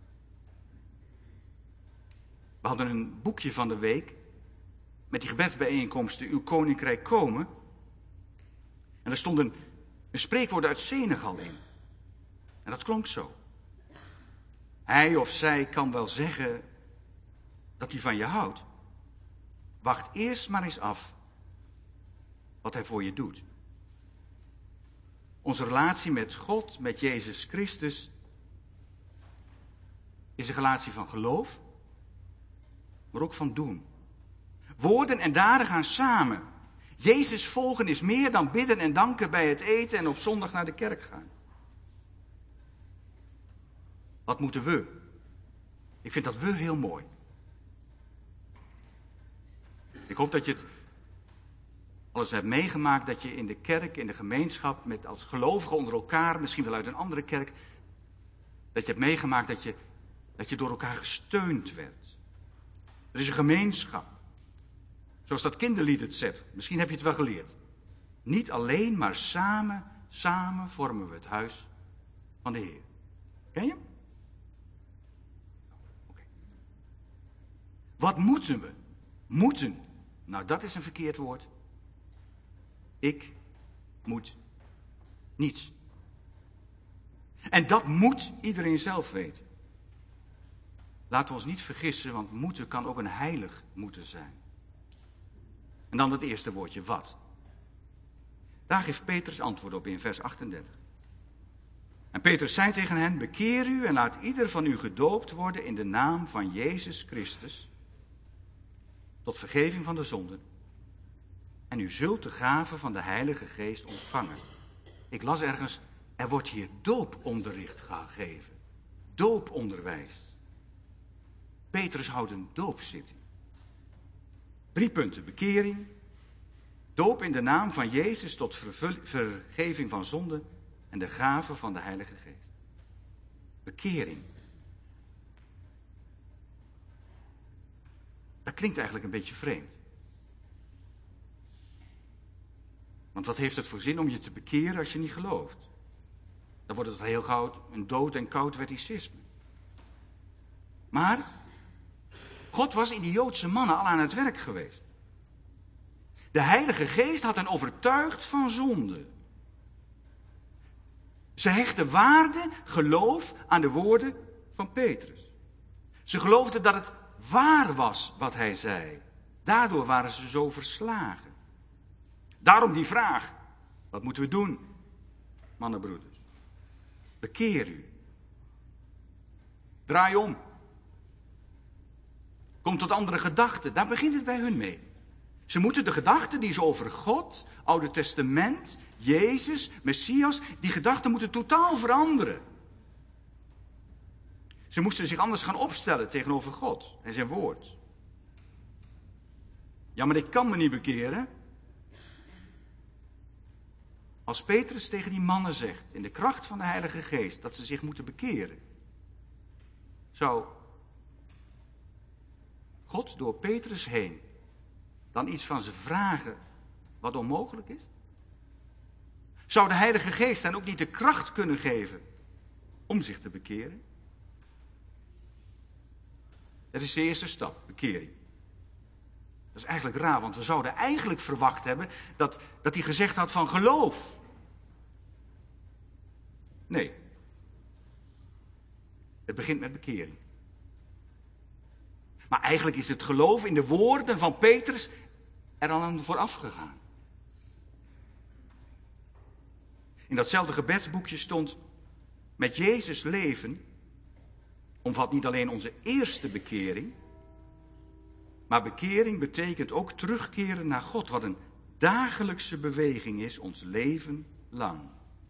Speaker 2: We hadden een boekje van de week met die gebedsbijeenkomsten, uw koninkrijk komen. En er stond een, een spreekwoord uit Senegal in. En dat klonk zo. Hij of zij kan wel zeggen dat hij van je houdt. Wacht eerst maar eens af wat hij voor je doet. Onze relatie met God, met Jezus Christus, is een relatie van geloof, maar ook van doen. Woorden en daden gaan samen. Jezus volgen is meer dan bidden en danken bij het eten en op zondag naar de kerk gaan. Wat moeten we? Ik vind dat we heel mooi. Ik hoop dat je het alles hebt meegemaakt, dat je in de kerk, in de gemeenschap, met als gelovigen onder elkaar, misschien wel uit een andere kerk, dat je hebt meegemaakt dat je, dat je door elkaar gesteund werd. Er is een gemeenschap. Zoals dat kinderlied het zegt. Misschien heb je het wel geleerd. Niet alleen, maar samen, samen vormen we het huis van de Heer. Ken je hem? Oké. Wat moeten we? Moeten. Nou, dat is een verkeerd woord. Ik moet niets. En dat moet iedereen zelf weten. Laten we ons niet vergissen, want moeten kan ook een heilig moeten zijn. En dan het eerste woordje, wat? Daar geeft Petrus antwoord op in vers achtendertig. En Petrus zei tegen hen, bekeer u en laat ieder van u gedoopt worden in de naam van Jezus Christus, tot vergeving van de zonden. En u zult de gave van de Heilige Geest ontvangen. Ik las ergens, er wordt hier dooponderricht gegeven. Dooponderwijs. Petrus houdt een doopzitting. Drie punten. Bekering. Doop in de naam van Jezus tot vervul- vergeving van zonde. En de gave van de Heilige Geest. Bekering. Dat klinkt eigenlijk een beetje vreemd. Want wat heeft het voor zin om je te bekeren als je niet gelooft? Dan wordt het heel gauw een dood en koud wetticisme. Maar God was in die Joodse mannen al aan het werk geweest. De Heilige Geest had hen overtuigd van zonde. Ze hechten waarde, geloof aan de woorden van Petrus. Ze geloofden dat het waar was wat hij zei. Daardoor waren ze zo verslagen. Daarom die vraag, wat moeten we doen, mannenbroeders? Bekeer u. Draai om. Kom tot andere gedachten, daar begint het bij hun mee. Ze moeten de gedachten die ze over God, Oude Testament, Jezus, Messias, die gedachten moeten totaal veranderen. Ze moesten zich anders gaan opstellen tegenover God en zijn woord. Ja, maar ik kan me niet bekeren. Als Petrus tegen die mannen zegt, in de kracht van de Heilige Geest, dat ze zich moeten bekeren, zou God door Petrus heen dan iets van ze vragen wat onmogelijk is? Zou de Heilige Geest dan ook niet de kracht kunnen geven om zich te bekeren? Dat is de eerste stap, bekering. Dat is eigenlijk raar, want we zouden eigenlijk verwacht hebben dat, dat hij gezegd had van geloof. Nee. Het begint met bekering. Maar eigenlijk is het geloof in de woorden van Petrus er al aan vooraf gegaan. In datzelfde gebedsboekje stond: met Jezus leven omvat niet alleen onze eerste bekering, maar bekering betekent ook terugkeren naar God, wat een dagelijkse beweging is, ons leven lang.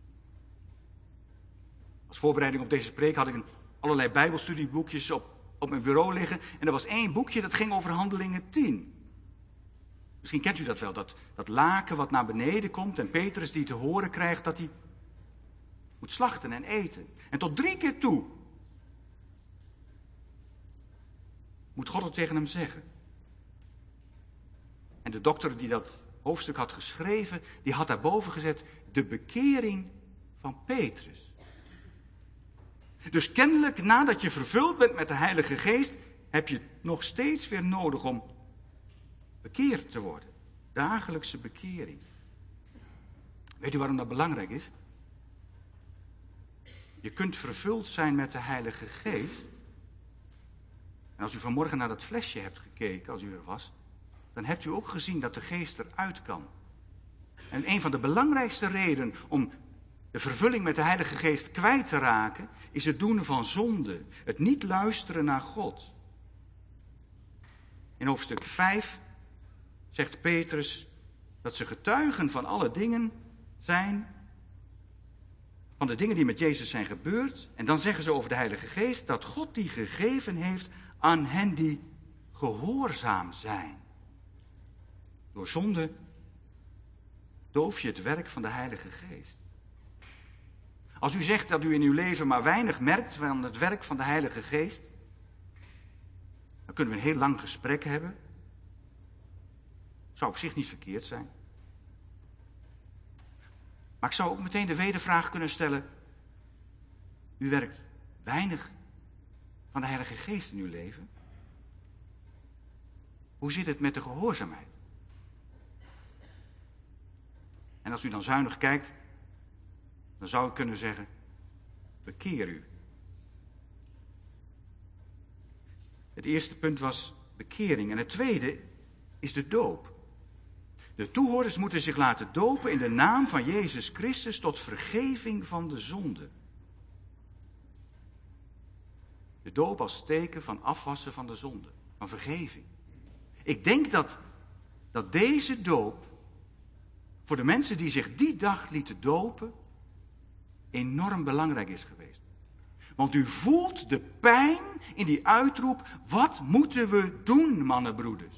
Speaker 2: Als voorbereiding op deze preek had ik een, allerlei bijbelstudieboekjes op, op mijn bureau liggen. En er was één boekje dat ging over Handelingen tien. Misschien kent u dat wel, dat, dat laken wat naar beneden komt en Petrus die te horen krijgt dat hij moet slachten en eten. En tot drie keer toe moet God het tegen hem zeggen. En de dokter die dat hoofdstuk had geschreven, die had daarboven gezet: de bekering van Petrus. Dus kennelijk, nadat je vervuld bent met de Heilige Geest, heb je het nog steeds weer nodig om bekeerd te worden. Dagelijkse bekering. Weet u waarom dat belangrijk is? Je kunt vervuld zijn met de Heilige Geest. En als u vanmorgen naar dat flesje hebt gekeken, als u er was, dan hebt u ook gezien dat de Geest eruit kan. En een van de belangrijkste redenen om de vervulling met de Heilige Geest kwijt te raken, is het doen van zonde. Het niet luisteren naar God. In hoofdstuk vijf zegt Petrus dat ze getuigen van alle dingen zijn, van de dingen die met Jezus zijn gebeurd. En dan zeggen ze over de Heilige Geest dat God die gegeven heeft aan hen die gehoorzaam zijn. Door zonde doof je het werk van de Heilige Geest. Als u zegt dat u in uw leven maar weinig merkt van het werk van de Heilige Geest, dan kunnen we een heel lang gesprek hebben. Zou op zich niet verkeerd zijn. Maar ik zou ook meteen de wedervraag kunnen stellen: u werkt weinig van de Heilige Geest in uw leven? Hoe zit het met de gehoorzaamheid? En als u dan zuinig kijkt, dan zou ik kunnen zeggen: bekeer u. Het eerste punt was bekering en het tweede is de doop. De toehoorders moeten zich laten dopen in de naam van Jezus Christus tot vergeving van de zonde. De doop als teken van afwassen van de zonde, van vergeving. Ik denk dat, dat deze doop voor de mensen die zich die dag lieten dopen enorm belangrijk is geweest. Want u voelt de pijn in die uitroep: wat moeten we doen, mannenbroeders?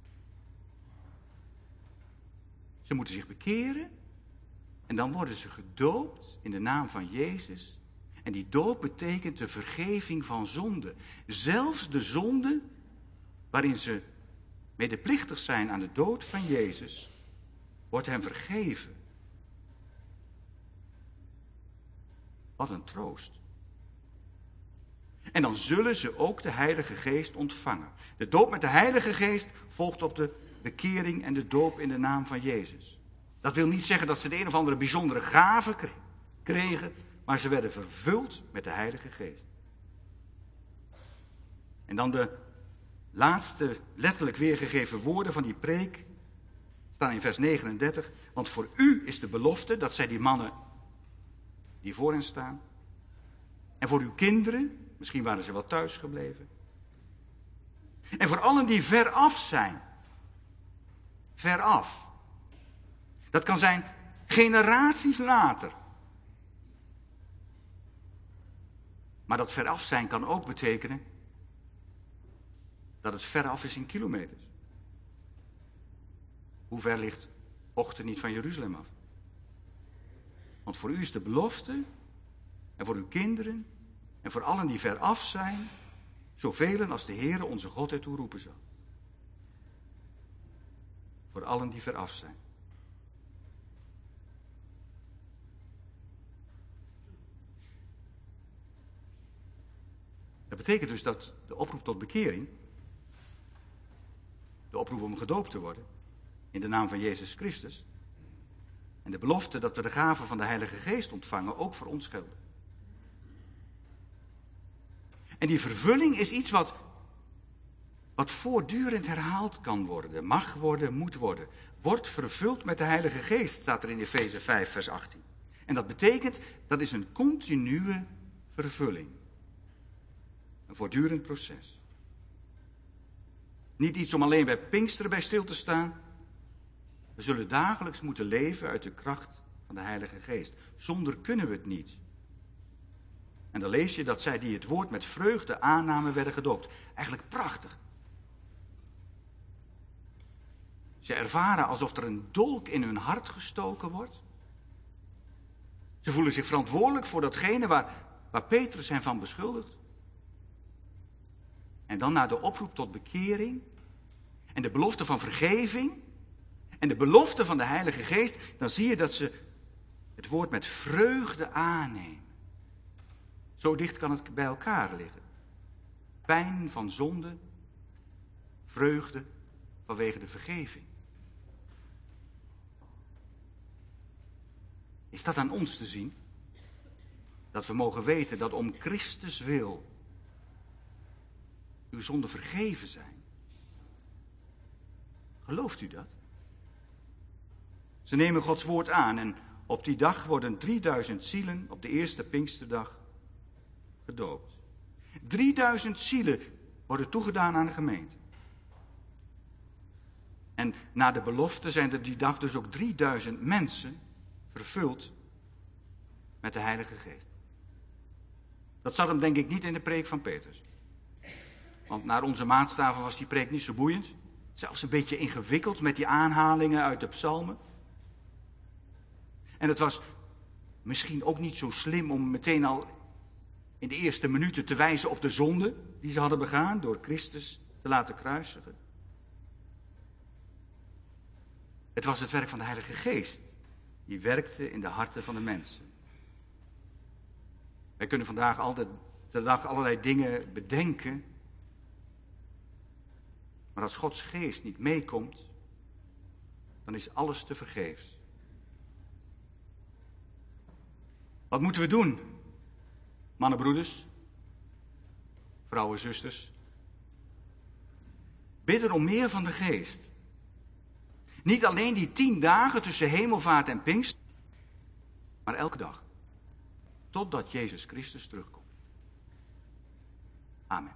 Speaker 2: Ze moeten zich bekeren en dan worden ze gedoopt in de naam van Jezus. En die doop betekent de vergeving van zonde. Zelfs de zonde waarin ze medeplichtig zijn aan de dood van Jezus, wordt hen vergeven. Wat een troost. En dan zullen ze ook de Heilige Geest ontvangen. De doop met de Heilige Geest volgt op de bekering en de doop in de naam van Jezus. Dat wil niet zeggen dat ze de een of andere bijzondere gave kregen, maar ze werden vervuld met de Heilige Geest. En dan de laatste letterlijk weergegeven woorden van die preek staan in vers negenendertig. Want voor u is de belofte, dat zij die mannen die voor hen staan. En voor uw kinderen, misschien waren ze wel thuis gebleven. En voor allen die veraf zijn. Veraf. Dat kan zijn generaties later. Maar dat veraf zijn kan ook betekenen dat het veraf is in kilometers. Hoe ver ligt Ochten niet van Jeruzalem af? Want voor u is de belofte, en voor uw kinderen, en voor allen die veraf zijn, zoveel als de Heere onze God ertoe roepen zal. Voor allen die veraf zijn. Dat betekent dus dat de oproep tot bekering, de oproep om gedoopt te worden, in de naam van Jezus Christus, en de belofte dat we de gave van de Heilige Geest ontvangen, ook voor ons gelden. En die vervulling is iets wat wat voortdurend herhaald kan worden, mag worden, moet worden, wordt vervuld met de Heilige Geest, staat er in Efeze vijf, vers achttien. En dat betekent, dat is een continue vervulling. Een voortdurend proces. Niet iets om alleen bij Pinksteren bij stil te staan. We zullen dagelijks moeten leven uit de kracht van de Heilige Geest. Zonder kunnen we het niet. En dan lees je dat zij die het woord met vreugde aannamen werden gedoopt. Eigenlijk prachtig. Ze ervaren alsof er een dolk in hun hart gestoken wordt. Ze voelen zich verantwoordelijk voor datgene waar, waar Petrus hen van beschuldigt. En dan na de oproep tot bekering en de belofte van vergeving en de belofte van de Heilige Geest, dan zie je dat ze het woord met vreugde aannemen. Zo dicht kan het bij elkaar liggen. Pijn van zonde, vreugde vanwege de vergeving. Is dat aan ons te zien? Dat we mogen weten dat om Christus wil uw zonden vergeven zijn. Gelooft u dat? Ze nemen Gods woord aan en op die dag worden drieduizend zielen op de eerste Pinksterdag gedoopt. drieduizend zielen worden toegedaan aan de gemeente. En na de belofte zijn er die dag dus ook drieduizend mensen vervuld met de Heilige Geest. Dat zat hem denk ik niet in de preek van Petrus. Want naar onze maatstaven was die preek niet zo boeiend. Zelfs een beetje ingewikkeld met die aanhalingen uit de psalmen. En het was misschien ook niet zo slim om meteen al in de eerste minuten te wijzen op de zonde die ze hadden begaan door Christus te laten kruisigen. Het was het werk van de Heilige Geest. Die werkte in de harten van de mensen. Wij kunnen vandaag altijd de dag allerlei dingen bedenken. Maar als Gods Geest niet meekomt, dan is alles te vergeefs. Wat moeten we doen? Mannen, broeders, vrouwen, zusters. Bidden om meer van de Geest. Niet alleen die tien dagen tussen hemelvaart en Pinkst, maar elke dag. Totdat Jezus Christus terugkomt. Amen.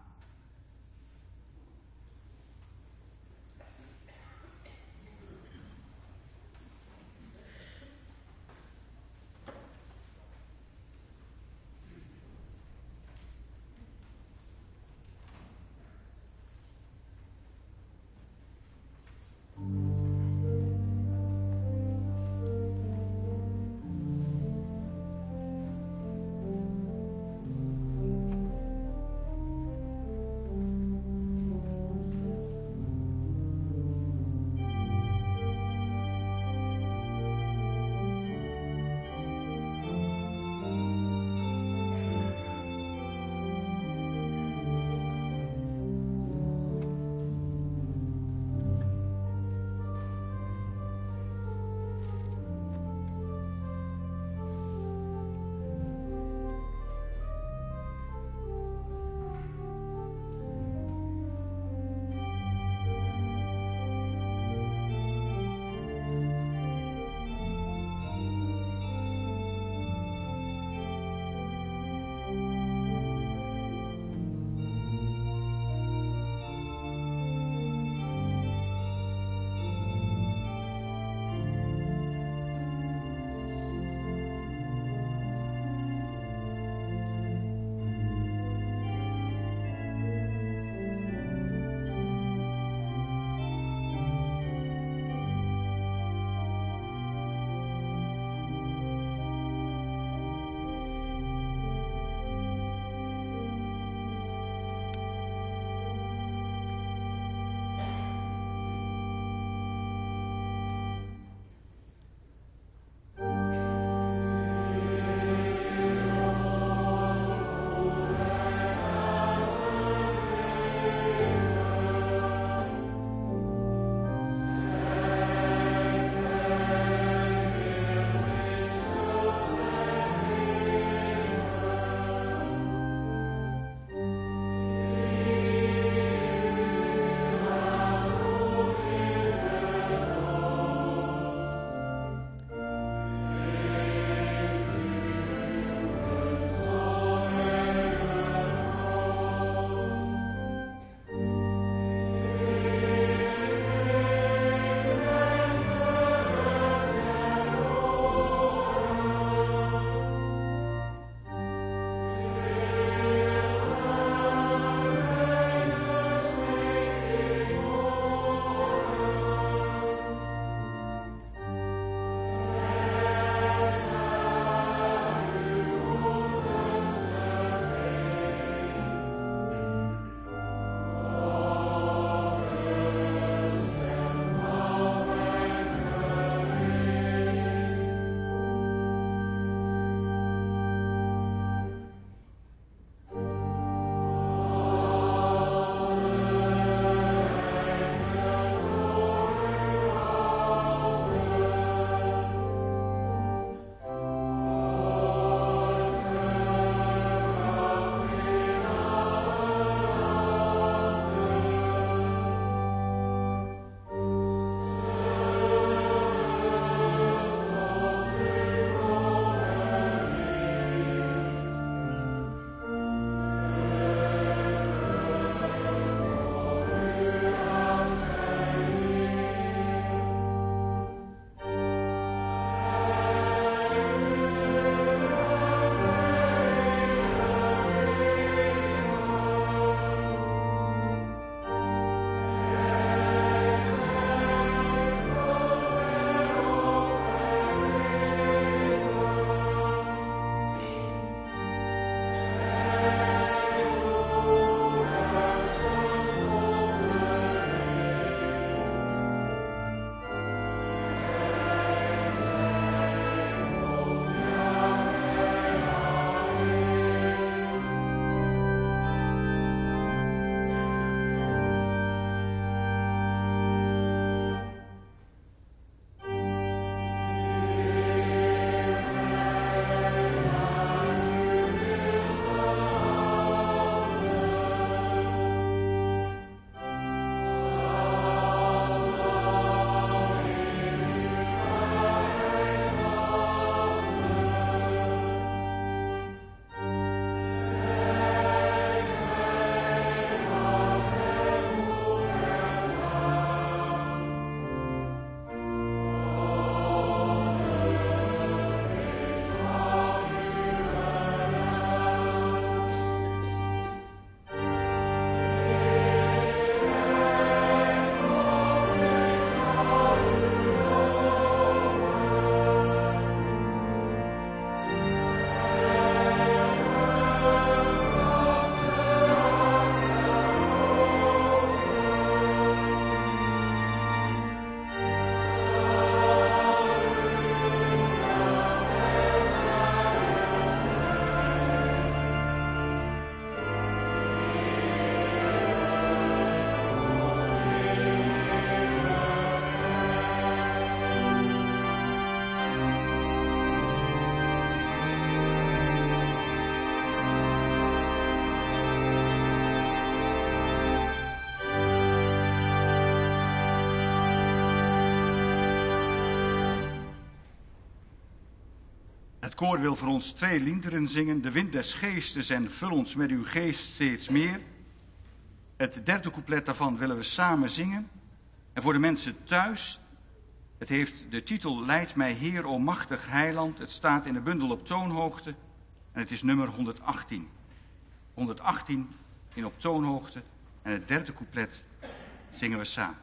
Speaker 2: koor wil voor ons twee liederen zingen. De wind des geestes en vul ons met uw geest steeds meer. Het derde couplet daarvan willen we samen zingen. En voor de mensen thuis, het heeft de titel Leid mij Heer, o machtig heiland. Het staat in de bundel op toonhoogte en het is nummer honderdachttien. honderdachttien in op toonhoogte en het derde couplet zingen we samen.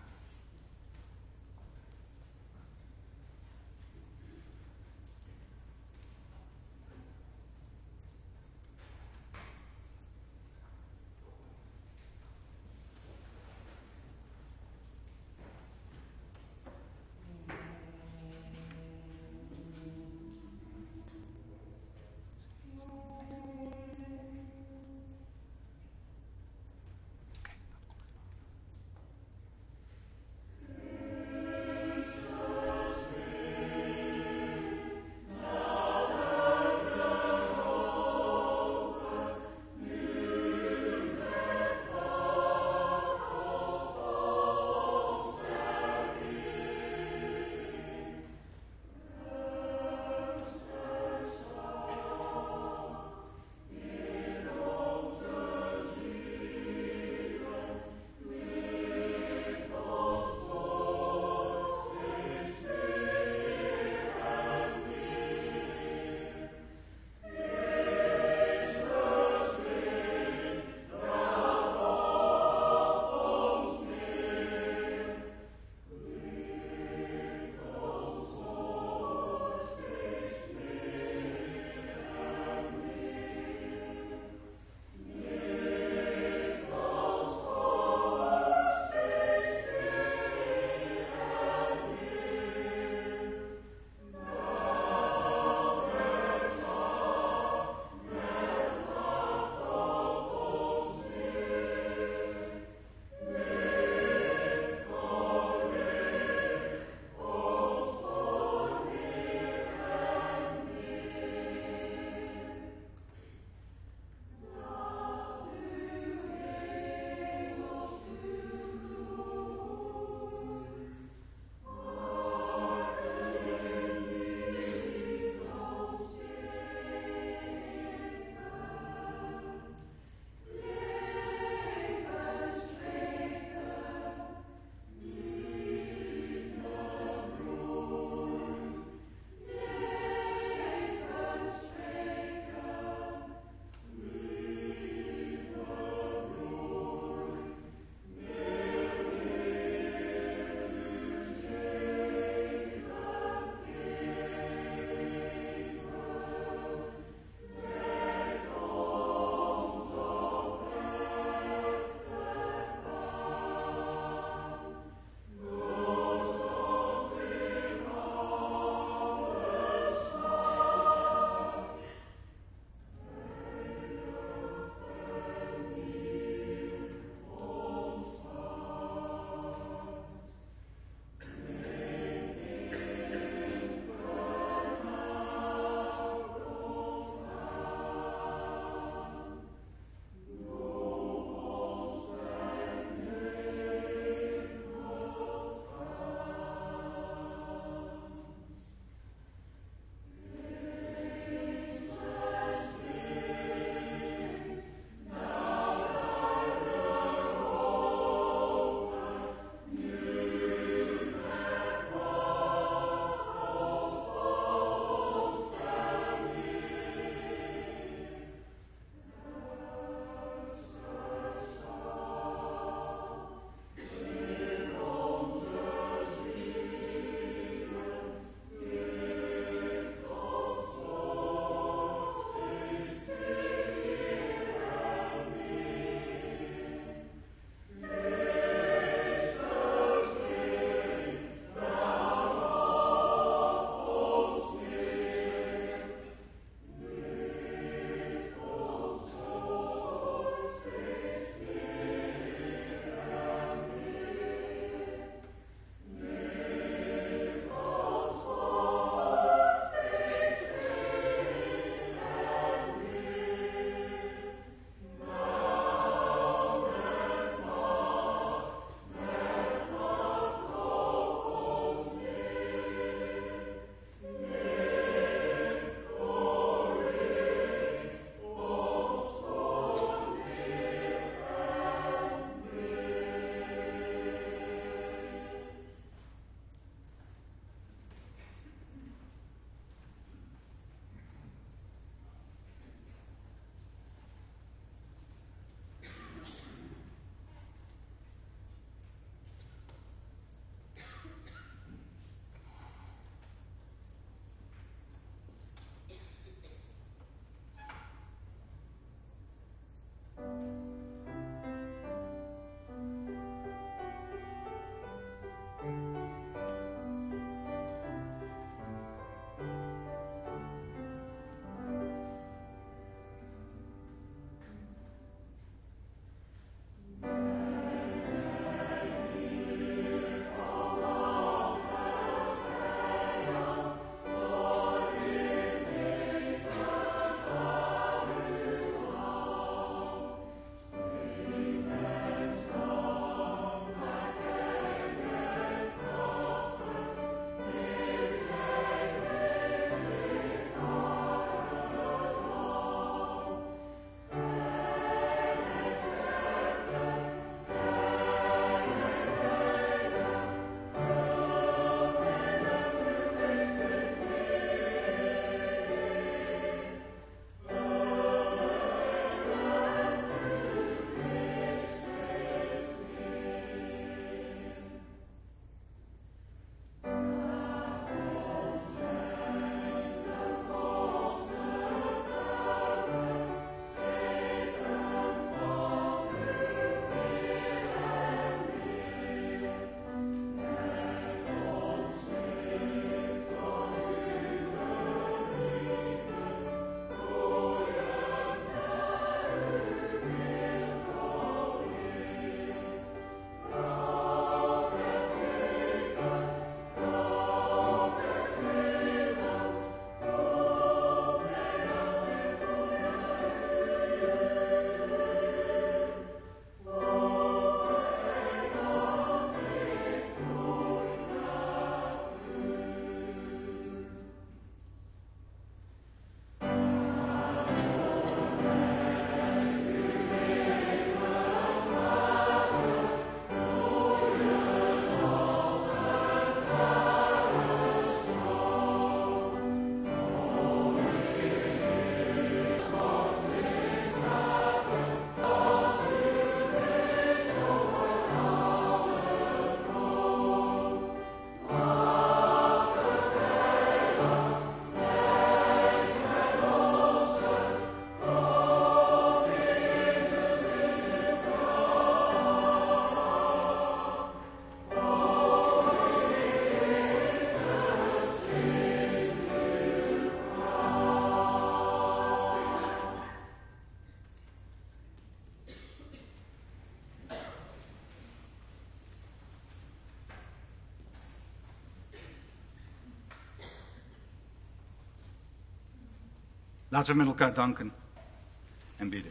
Speaker 2: Laten we met elkaar danken en bidden.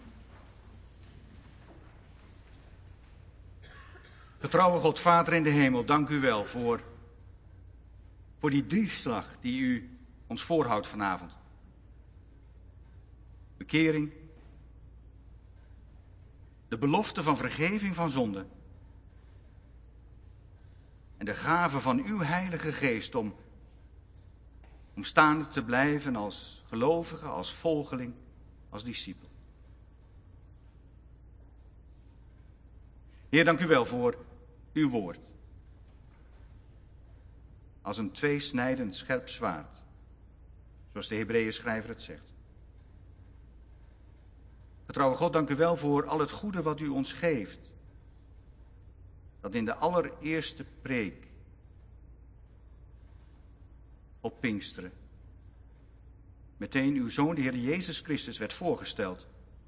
Speaker 2: Getrouwe God, Vader in de hemel, dank u wel voor, voor die drieslag die u ons voorhoudt vanavond. Bekering, de belofte van vergeving van zonde en de gave van uw Heilige Geest om, om staande te blijven als gelovige, als volgeling, als discipel. Heer, dank u wel voor uw woord. Als een tweesnijdend scherp zwaard, zoals de Hebreeënschrijver het zegt. Getrouwe God, dank u wel voor al het goede wat u ons geeft. Dat in de allereerste preek op Pinksteren meteen uw Zoon, de Heer Jezus Christus, werd voorgesteld.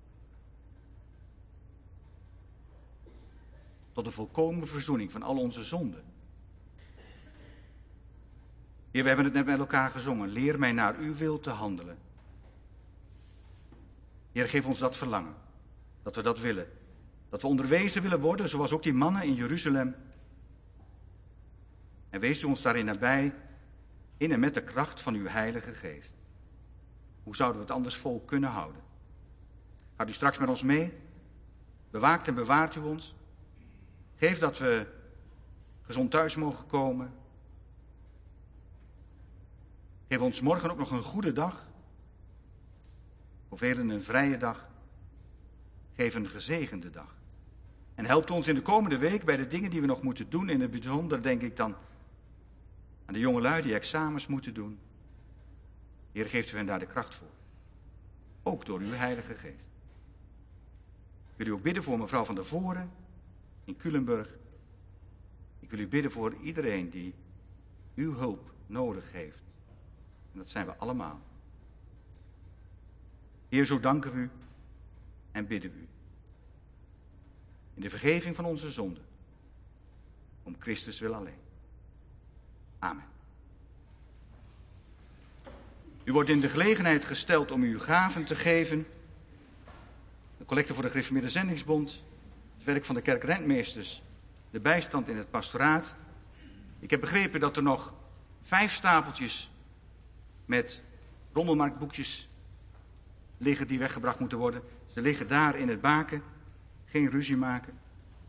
Speaker 2: Tot de volkomen verzoening van al onze zonden. Heer, we hebben het net met elkaar gezongen. Leer mij naar uw wil te handelen. Heer, geef ons dat verlangen. Dat we dat willen. Dat we onderwezen willen worden, zoals ook die mannen in Jeruzalem. En wees u ons daarin nabij, in en met de kracht van uw Heilige Geest. Hoe zouden we het anders vol kunnen houden? Gaat u straks met ons mee? Bewaakt en bewaart u ons? Geef dat we gezond thuis mogen komen. Geef ons morgen ook nog een goede dag. Voor velen een vrije dag. Geef een gezegende dag. En helpt ons in de komende week bij de dingen die we nog moeten doen. In het bijzonder denk ik dan aan de jongelui die examens moeten doen. Heer, geeft u hen daar de kracht voor. Ook door uw Heilige Geest. Ik wil u ook bidden voor mevrouw van der Voren in Culemburg. Ik wil u bidden voor iedereen die uw hulp nodig heeft. En dat zijn we allemaal. Heer, zo danken we u en bidden we u. In de vergeving van onze zonden. Om Christus wil alleen. Amen. U wordt in de gelegenheid gesteld om uw gaven te geven. De collecte voor de Gereformeerde Zendingsbond. Het werk van de kerkrentmeesters. De bijstand in het pastoraat. Ik heb begrepen dat er nog vijf stapeltjes met rommelmarktboekjes liggen die weggebracht moeten worden. Ze liggen daar in het baken. Geen ruzie maken.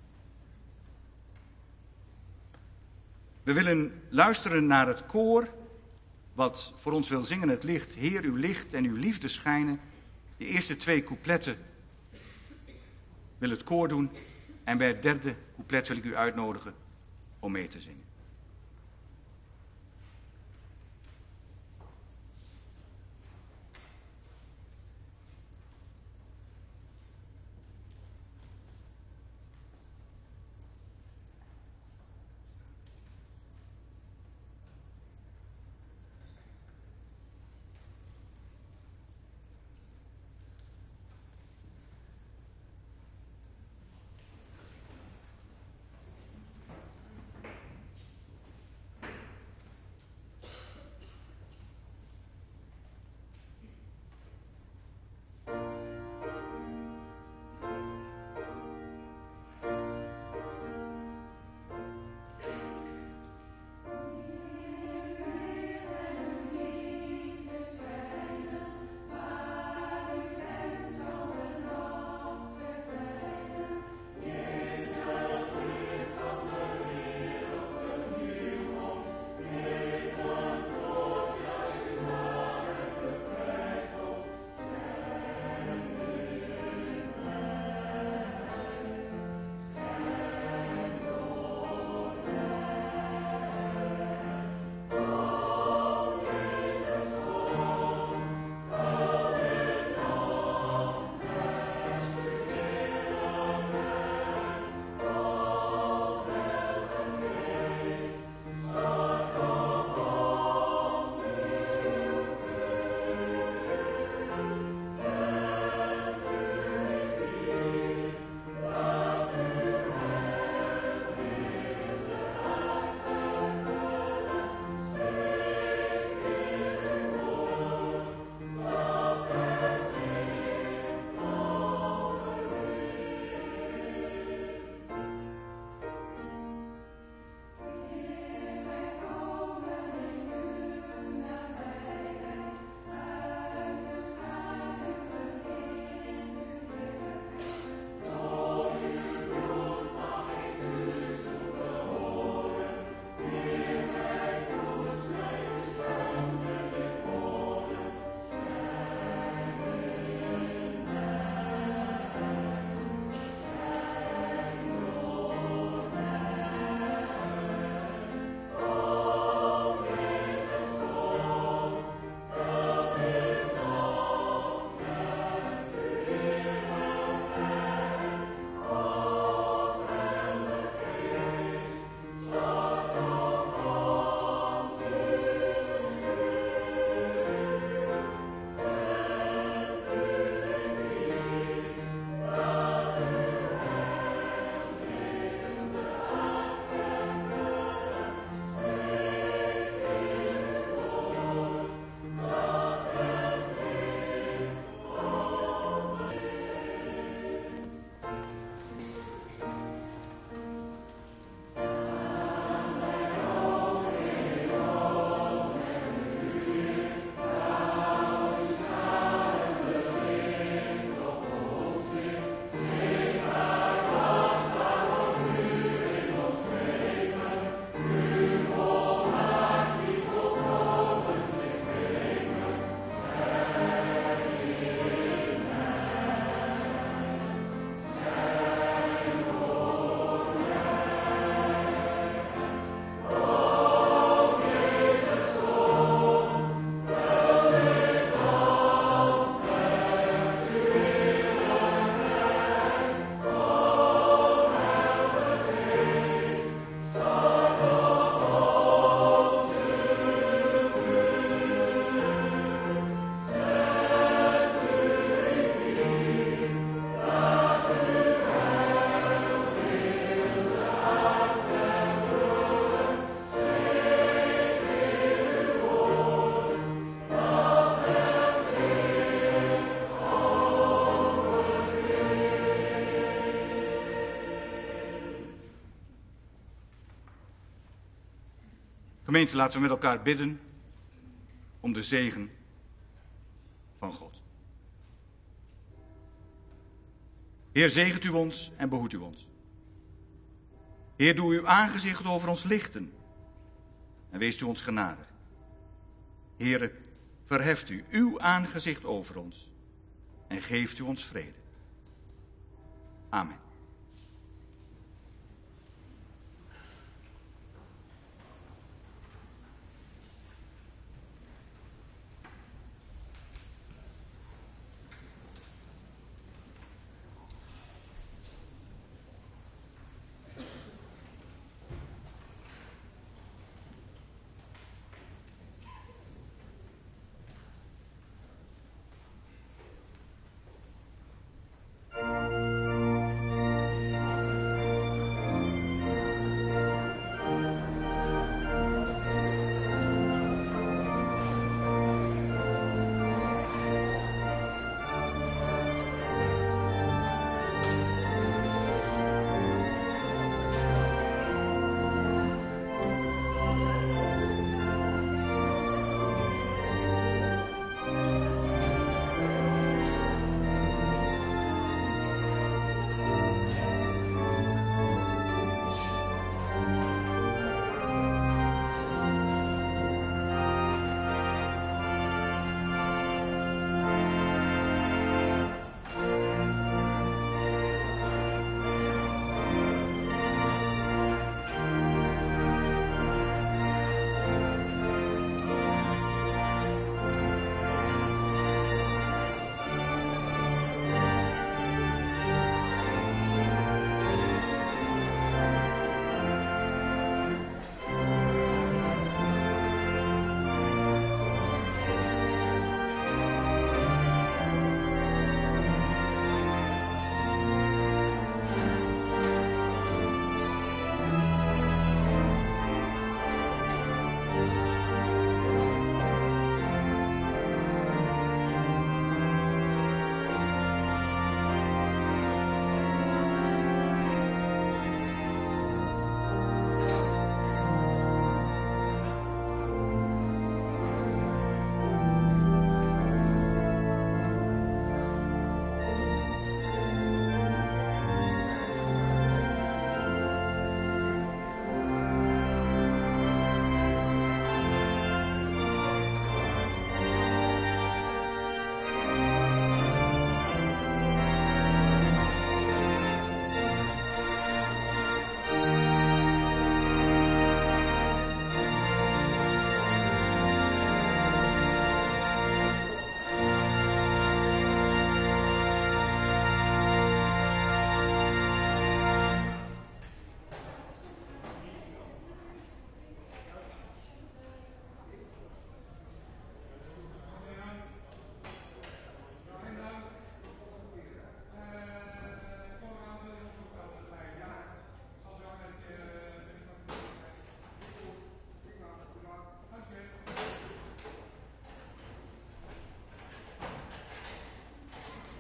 Speaker 2: We willen luisteren naar het koor wat voor ons wil zingen het licht. Heer, uw licht en uw liefde schijnen. De eerste twee coupletten wil het koor doen. En bij het derde couplet wil ik u uitnodigen om mee te zingen. Gemeente, laten we met elkaar bidden om de zegen van God. Heer, zegent u ons en behoedt u ons. Heer, doe uw aangezicht over ons lichten en wees u ons genadig. Heer, verheft u uw aangezicht over ons en geeft u ons vrede. Amen.